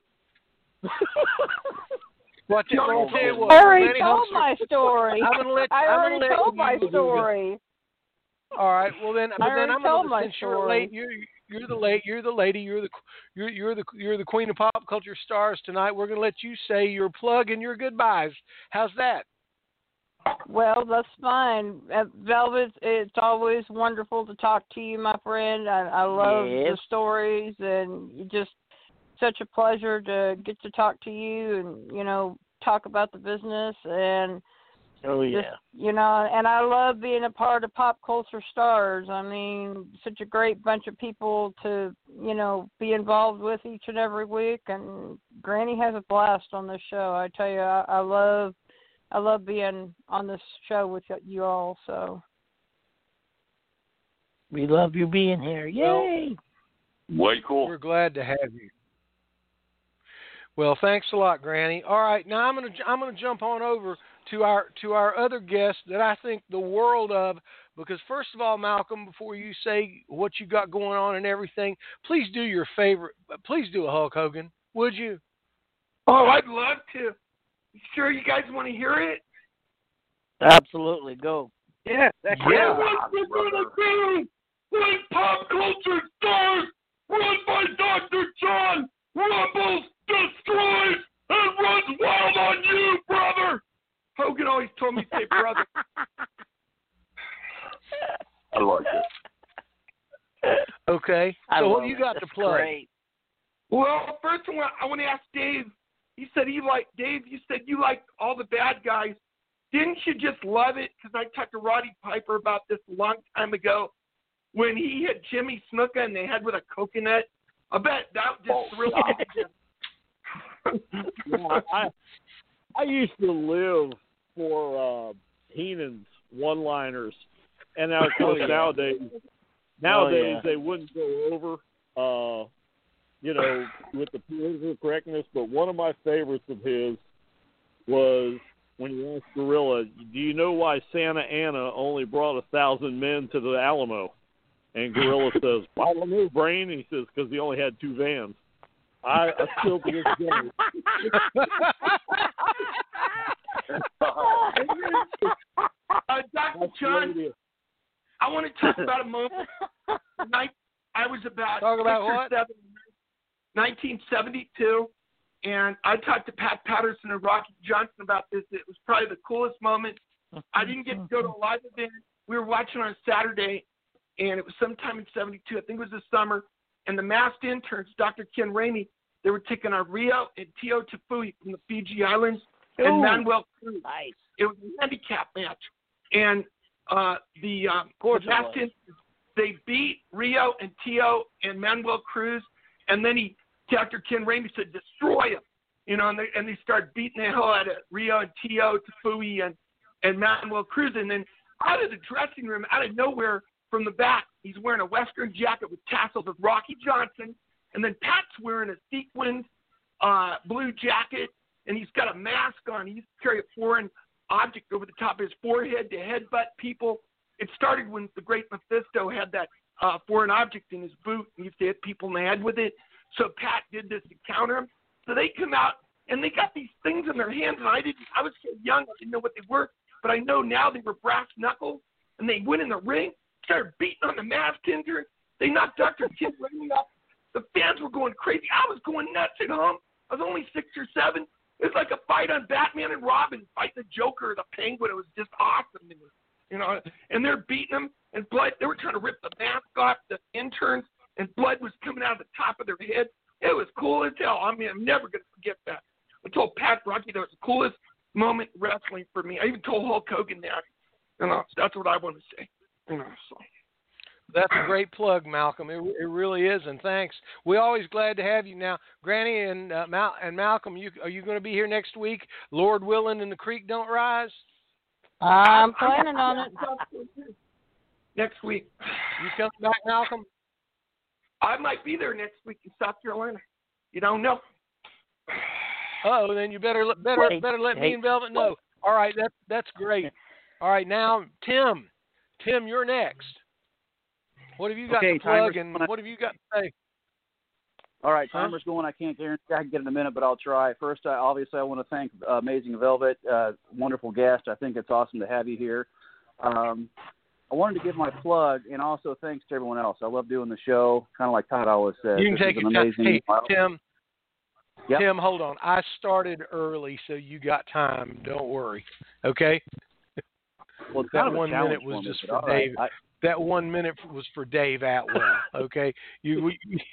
Watch it. I'll tell you what. I already Lenny told Holster- my story. I'm gonna let. I I'm already gonna let told my you- story. All right. Well then, but I then already I'm told gonna my since you're story. late. You're you're the late. You're the lady. You're the you're you're the you're the queen of pop culture stars tonight. We're gonna let you say your plug and your goodbyes. How's that? Well, that's fine. Uh, Velvet, it's always wonderful to talk to you, my friend. I, I love Yes. the stories, and you just such a pleasure to get to talk to you and, you know, talk about the business. And Oh yeah. just, you know, and I love being a part of Pop Culture Stars. I mean, such a great bunch of people to, you know, be involved with each and every week. And Granny has a blast on this show. I tell you, I, I love, I love being on this show with you all. So We love you being here. Yay! Way cool. We're glad to have you. Well, thanks a lot, Granny. All right, now I'm gonna I'm gonna jump on over to our to our other guest that I think the world of, because first of all, Malcolm, before you say what you got going on and everything, please do your favorite. Please do a Hulk Hogan, would you? Oh, I'd love to. You sure you guys want to hear it? Absolutely, go. Yeah. That's Yeah, What we're brother. gonna do when Pop Culture Stars, run by Doctor John, rumbles, destroys, and runs wild on you, brother. Hogan always told me to say brother. I like it. Okay. I So love what you it. got to That's play? Great. Well, first I want, I want to ask Dave. He said he liked Dave. You said you liked all the bad guys. Didn't you just love it? Because I talked to Roddy Piper about this a long time ago when he hit Jimmy Snuka and they had with a coconut. I bet that just Oh, thrilled him. Yeah, I I used to live for uh, Heenan's one-liners, and now of course yeah. nowadays nowadays Oh, yeah. they wouldn't go over, uh, you know, with the political correctness. But one of my favorites of his was when he asked Gorilla, "Do you know why Santa Anna only brought a thousand men to the Alamo?" And Gorilla says, "I don't know, Brain." And he says, "Because he only had two vans." I, I still to this day. uh, Doctor John, I want to talk about a moment. Night, I was about Talk about six or what? seven, nineteen seventy-two, and I talked to Pat Patterson and Rocky Johnson about this. It was probably the coolest moment. I didn't get to go to a live event. We were watching on Saturday, and it was sometime in seventy-two. I think it was the summer. and the masked interns, Doctor Ken Ramey, they were taking our Rio and Tio Tafui from the Fiji Islands and Ooh, Manuel Cruz. nice. It was a handicap match. And uh, the, um, course the it masked was. interns, they beat Rio and Tio and Manuel Cruz, and then he, Doctor Ken Ramey said, destroy him. You know, and they, and they started beating the hell out of Rio and Tio Tafui and, and Manuel Cruz. And then out of the dressing room, out of nowhere, from the back, he's wearing a Western jacket with tassels of Rocky Johnson, and then Pat's wearing a sequined uh, blue jacket, and he's got a mask on. He used to carry a foreign object over the top of his forehead to headbutt people. It started when the great Mephisto had that uh, foreign object in his boot, and he used to hit people in the head with it. So Pat did this to counter him. So they come out, and they got these things in their hands, and I didn't. I was so young, I didn't know what they were, but I know now they were brass knuckles, and they went in the ring, started beating on the masked intern. They knocked Doctor Ken Ramey up. The fans were going crazy. I was going nuts at home. I was only six or seven. It was like a fight on Batman and Robin, fighting the Joker or the Penguin. It was just awesome. It was, you know, and they're beating them, and blood. They were trying to rip the mask off the interns, and blood was coming out of the top of their head. It was cool as hell. I mean, I'm never going to forget that. I told Pat Brocky that was the coolest moment in wrestling for me. I even told Hulk Hogan that. You know, that's what I want to say. You know, so. That's a great plug, Malcolm. It, it really is, and thanks. We're always glad to have you. Now, Granny and uh, Mal- and Malcolm, you are you going to be here next week? Lord willing, and the creek don't rise. I'm planning on it. Next week. You coming back, Malcolm? I might be there next week in South Carolina. You don't know. Oh, then you better better Hey, better let hey. me and Velvet know. All right, that's that's great. All right, now Tim, Tim, you're next. What have you got Okay, to plug, timer's and going. what have you got to say? All right, Huh? timer's going. I can't guarantee I can get in a minute, but I'll try. First, I, obviously, I want to thank uh, Amazing Velvet, uh, wonderful guest. I think it's awesome to have you here. Um, I wanted to give my plug, and also thanks to everyone else. I love doing the show, kind of like Todd always says. You can This take is your an time. amazing. Hey, Tim. Yep. Tim, hold on. I started early, so you got time. Don't worry. Okay. Well, it's That kind of a one challenge minute was for me, just but for all right. Dave. I, That one minute was for Dave Atwell. Okay. You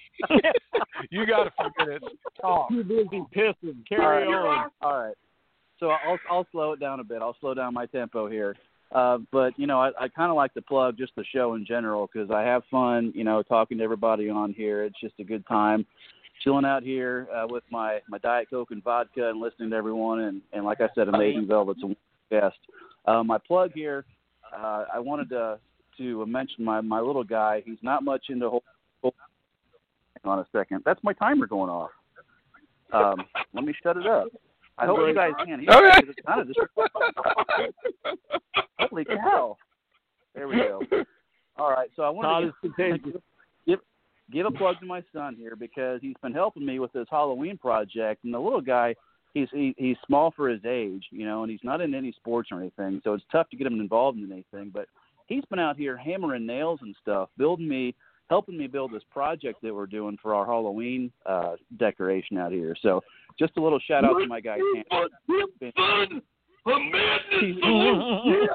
you got a few minutes. Talk. Too busy pissing. all Carry right. on. All right. So I'll I'll slow it down a bit. I'll slow down my tempo here. Uh, but you know, I, I kind of like to plug just the show in general because I have fun. You know, talking to everybody on here. It's just a good time, chilling out here uh, with my my Diet Coke and vodka and listening to everyone. And, and like I said, Amazing Velvet's a guest. Uh, my plug here. Uh, I wanted to to mention my my little guy. He's not much into. Whole, whole, hang on a second. That's my timer going off. Um, let me shut it up. I hope you guys can hear Okay. it. It's kind of just, holy cow. There we go. All right, so I Todd want is to contagious. give, give a plug to my son here because he's been helping me with this Halloween project. And the little guy, he's he, he's small for his age, you know, and he's not in any sports or anything, so it's tough to get him involved in anything. But he's been out here hammering nails and stuff, building me, helping me build this project that we're doing for our Halloween uh, decoration out here. So just a little shout out to my guy, Cam. Son, a madness.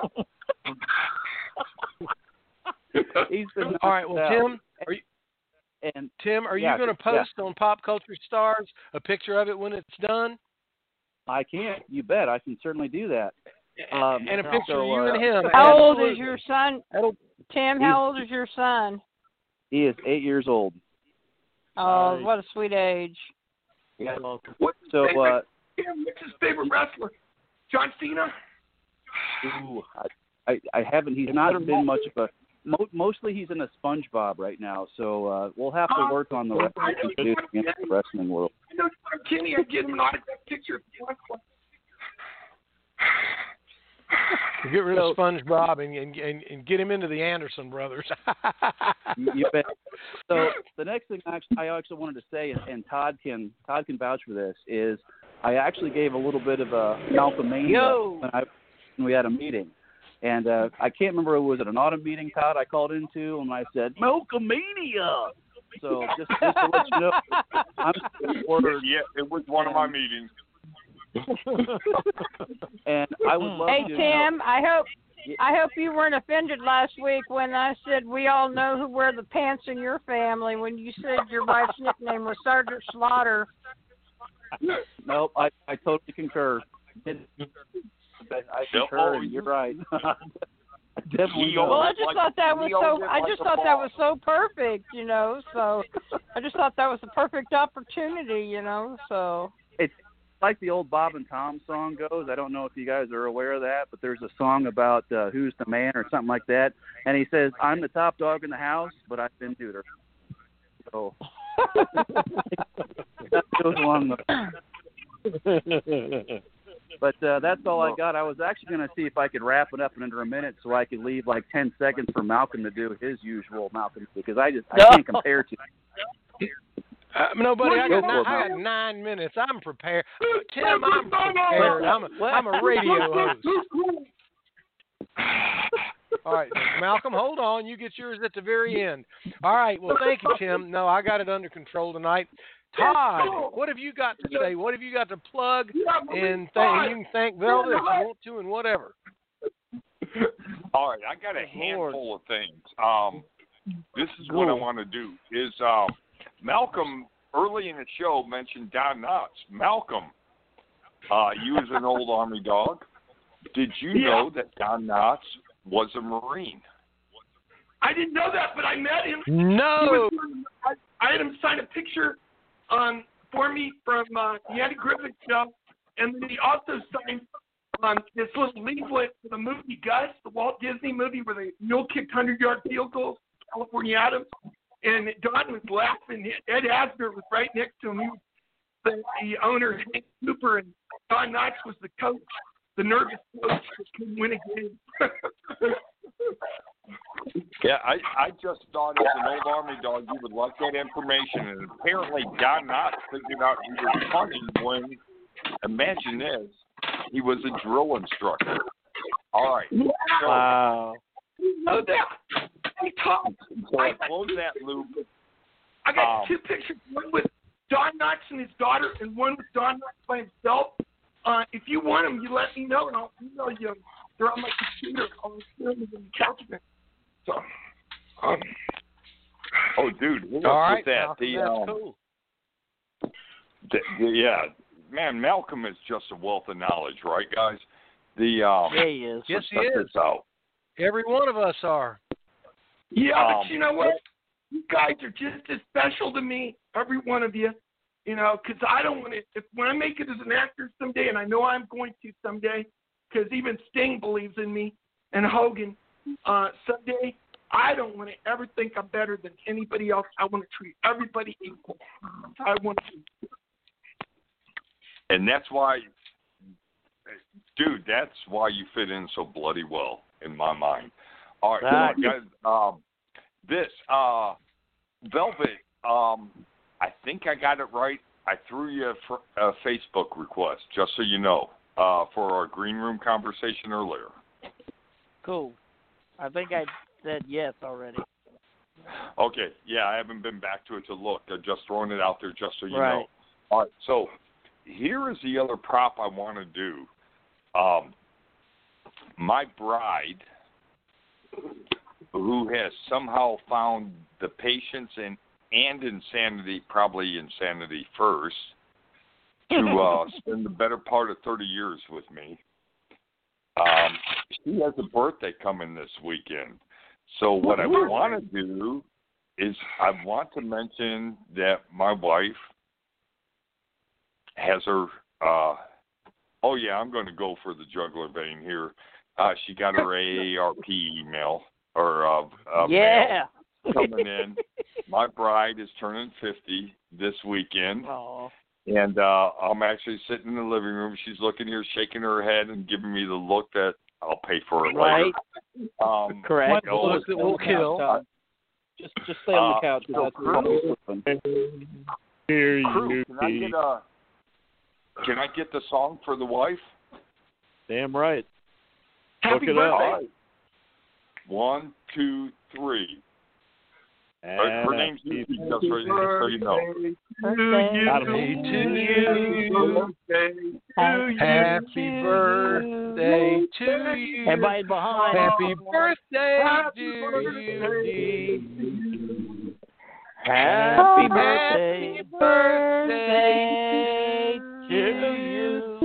He's been All right. Well, Tim, are you and Tim? Are you Yeah, going to yeah. post on Pop Culture Stars a picture of it when it's done, I can. You bet. I can certainly do that. Um, and a picture so, of you uh, and him? How old Absolutely. is your son, That'll- Tim? How old is your son? He is eight years old. Oh, Nice. what a sweet age. Yeah. What's his So, favorite, uh, Tim, what's his favorite wrestler? John Cena? ooh, I, I, I haven't. He's not been much of a. Mo- mostly, he's in a SpongeBob right now. So uh, we'll have to work on the rest I know of you the want the wrestling world. I know John Kenny. I get him an autographed picture if he wants one. Get rid of So- SpongeBob and, and and and get him into the Anderson brothers. You, you bet. So the next thing I actually, I actually wanted to say, and, and Todd can Todd can vouch for this, is I actually gave a little bit of a Malcolmania Yo. when I when we had a meeting, and uh, I can't remember was it an autumn meeting, Todd, I called into, and I said Malcolmania. So just, just to let you know, I'm word, Yeah, it was one of my meetings. and I would love Hey to. Tim, I hope I hope you weren't offended last week when I said we all know who wear the pants in your family when you said your wife's nickname was Sergeant Slaughter. Nope, I, I totally concur. I, I concur, and you're right. Definitely. Well, I just thought that was so. I just thought that was so perfect, you know. So I just thought that was the perfect opportunity, you know. So it's like the old Bob and Tom song goes. I don't know if you guys are aware of that, but there's a song about uh, who's the man or something like that, and he says, "I'm the top dog in the house, but I've been neutered." So that goes along the. But uh, that's all I got. I was actually going to see if I could wrap it up in under a minute so I could leave like ten seconds for Malcolm to do his usual Malcolm, because I just I can't compare to. Uh, no, buddy, I got, nine, I got nine minutes. I'm prepared. Tim, I'm prepared. I'm a, I'm a radio host. All right, Malcolm, hold on. You get yours at the very end. All right, well, thank you, Tim. No, I got it under control tonight. Todd, what have you got to say? What have you got to plug? And th- you can thank Velvet if you want to and whatever. All right, I got a handful of things. Um, this is what I want to do. Is um, Malcolm, early in the show, mentioned Don Knotts. Malcolm, uh, you as an old Army dog, did you yeah. know that Don Knotts was a Marine? I didn't know that, but I met him. No. Was, I, I had him sign a picture um, for me from uh, the Andy Griffith show, and then he also signed um, this little leaflet for the movie Gus, the Walt Disney movie where the mule kicked hundred-yard field goals, California Adams, and Don was laughing. Ed Asner was right next to him. He was the, the owner, Hank Cooper, and Don Knotts was the coach, the nervous coach who couldn't win a game. Yeah, I, I just thought as an old Army dog you would like that information, and apparently Don Knotts figured out he was funny when, imagine this, he was a drill instructor. All right. So, Wow. know that. Hey, Tom. So I, I got, close that loop. I got um, two pictures, one with Don Knotts and his daughter, and one with Don Knotts by himself. Uh, if you want them, you let me know, and I'll email you. They're on my computer. I'll share them in the calendar. So, um, oh, dude, what's all right, with that? Malcolm, The, that's um, cool. The, the, yeah, man, Malcolm is just a wealth of knowledge, right, guys? The um, Yeah, he is. Yes, he check is. this out. Every one of us are. yeah, Um, but you know what? You guys are just as special to me, every one of you. You know, because I don't want to. If when I make it as an actor someday, and I know I'm going to someday, because even Sting believes in me, and Hogan, uh, someday I don't want to ever think I'm better than anybody else. I want to treat everybody equal. I want to. And that's why, dude, that's why you fit in so bloody well in my mind. All right, Right. guys. Um, this uh, Velvet. Um, I think I got it right. I threw you a, fr- a Facebook request, just so you know, uh, for our green room conversation earlier. Cool. I think I said yes already. Okay, yeah, I haven't been back to it to look. I'm just throwing it out there just so you Right. know. All right, so here is the other prop I want to do. Um, my bride, who has somehow found the patience and, and insanity, probably insanity first, to uh, spend the better part of thirty years with me. Um, she has a birthday coming this weekend. So what I want to do is I want to mention that my wife has her, uh, oh, yeah, I'm going to go for the juggler vein here. Uh, she got her A A R P email or uh, uh, Yeah. mail coming in. My bride is turning fifty this weekend. Aw. And uh, I'm actually sitting in the living room. She's looking here, shaking her head, and giving me the look that I'll pay for it Right. later. Um, Correct. oh, Look that will kill. uh, Just just stay on Uh, the couch. 'cause so that's where Crew- you're sleeping. Here Crew, you can I get a? Can I get the song for the wife? Damn right. Happy Look it up. birthday. All right. One, two, three. Her, her name's Yuki, just so you so you know. Birthday to you. Happy birthday to you. Everybody behind. Happy birthday to you. Happy birthday, Happy birthday to you.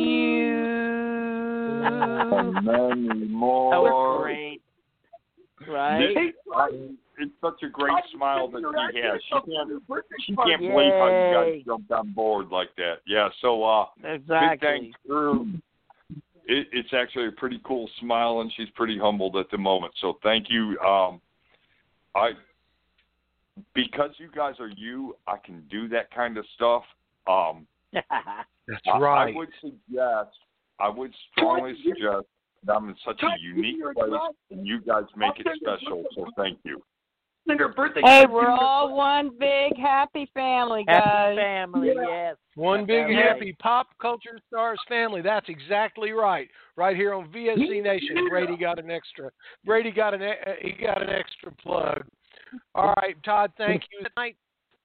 Many more. That was great. Right? It's such a great smile that she has. She can't, she can't believe how you guys jumped on board like that. Yeah, so uh, exactly. big thanks, Drew. It, it's actually a pretty cool smile, and she's pretty humbled at the moment. So thank you. Um, I because you guys are you, I can do that kind of stuff. Um, That's I, right. I would suggest, I would strongly suggest that I'm in such a unique place, and you guys make it special. So thank you. Hey, we're all one big happy family, guys. Happy family, yes. One big That's happy right. Pop Culture Stars family. That's exactly right. Right here on V S C Nation. Brady got an extra. Brady got an he got an extra plug. All right, Todd. Thank you. Tonight.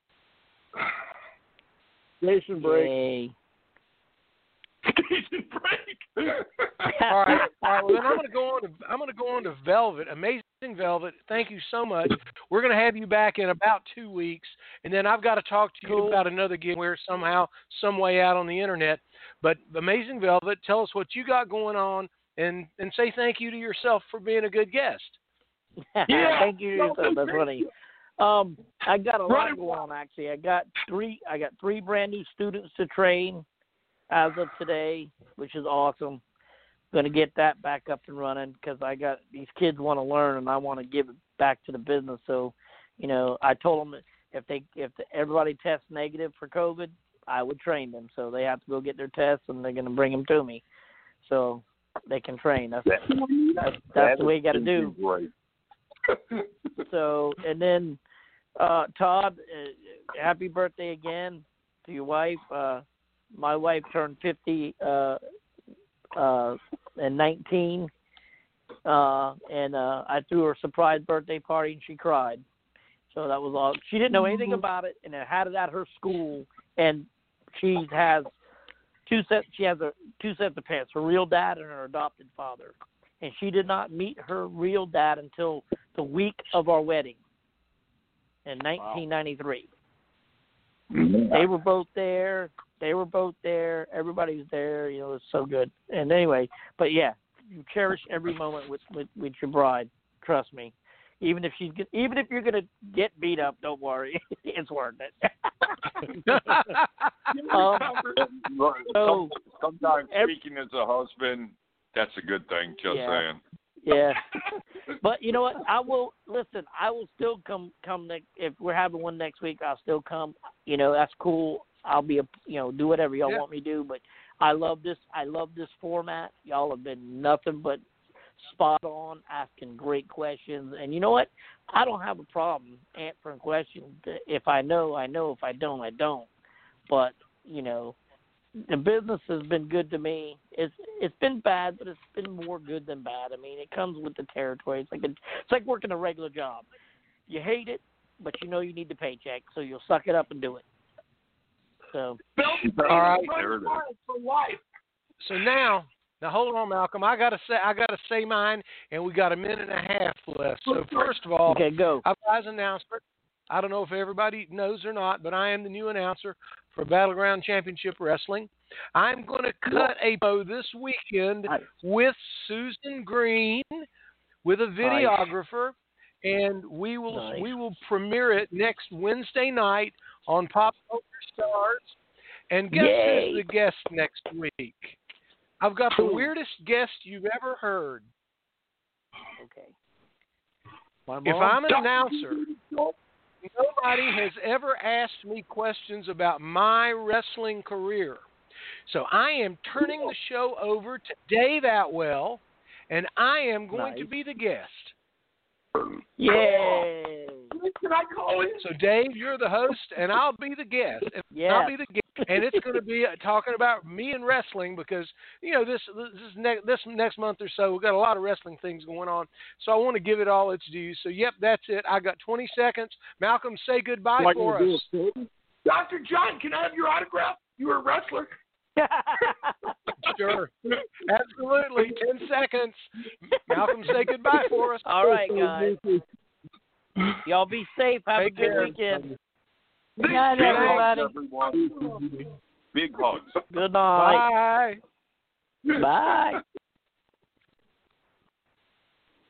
Station break. Yay. Station break. All right. All right. Well, then I'm going to go on to I'm going to go on to Velvet. Amazing Velvet. Thank you so much. We're going to have you back in about two weeks, and then I've got to talk to you Cool. about another gig where somehow, some way out on the internet. But Amazing Velvet, tell us what you got going on, and and say thank you to yourself for being a good guest. Yeah. Thank you. That's funny. Um, I got a lot going on actually. I got three. I got three brand new students to train as of today, which is awesome. Going to get that back up and running because I got these kids want to learn and I want to give it back to the business. So, you know, I told them if they if everybody tests negative for COVID, I would train them. So they have to go get their tests and they're going to bring them to me, so they can train. That's that's, that's the way you got to do. Great. So, and then, uh, Todd, uh, happy birthday again to your wife. Uh, my wife turned fifty uh, uh, and nineteen, uh, and uh, I threw her a surprise birthday party, and she cried. So that was all. She didn't know anything about it, and I had it at her school, and she has two sets. She has a, two sets of parents: her real dad and her adopted father. And she did not meet her real dad until the week of our wedding in nineteen ninety-three. Mm-hmm. They were both there. They were both there. Everybody was there. You know, it was so good. And anyway, but yeah, you cherish every moment with, with, with your bride. Trust me. Even if she's even if you're gonna get beat up, don't worry. It's worth it. um, so, Sometimes every, speaking as a husband, that's a good thing. Just yeah. saying. Yeah, but you know what? I will listen. I will still come. Come next, if we're having one next week, I'll still come. You know, that's cool. I'll be a you know do whatever y'all Yeah. want me to do. But I love this. I love this format. Y'all have been nothing but spot on, asking great questions. And you know what? I don't have a problem answering questions. If I know, I know. If I don't, I don't. But you know. The business has been good to me. It's it's been bad, but it's been more good than bad. I mean, it comes with the territory. It's like a, it's like working a regular job. You hate it, but you know you need the paycheck, so you'll suck it up and do it. So, all right. There it is. For life. So now, now hold on, Malcolm. I gotta say, I gotta say mine, and we got a minute and a half left. So first of all, okay, go. I've got an announcement. I don't know if everybody knows or not, but I am the new announcer for Battleground Championship Wrestling. I'm going to cut a bow this weekend Nice. with Susan Green, with a videographer, and we will Nice. we will premiere it next Wednesday night on Pop Culture Stars. And guess Yay. who's the guest next week? I've got the Cool. weirdest guest you've ever heard. Okay. My mom? If I'm an announcer, nobody has ever asked me questions about my wrestling career. So I am turning the show over to Dave Atwell, and I am going Nice. to be the guest. Yay! Can I call in? So, Dave, you're the host, and I'll be the guest. And Yes. I'll be the guest, and it's going to be uh, talking about me and wrestling because you know this this next this next month or so we've got a lot of wrestling things going on. So I want to give it all its due. So, yep, that's it. I got twenty seconds. Malcolm, say goodbye Like for we us. do, Doctor John, can I have your autograph? You were a wrestler. Sure, absolutely. Ten seconds. Malcolm, say goodbye for us. All right, guys. Y'all be safe. Have Take a good care. weekend. Good night, everybody. Everyone. Big hugs. Good night. Bye. Bye.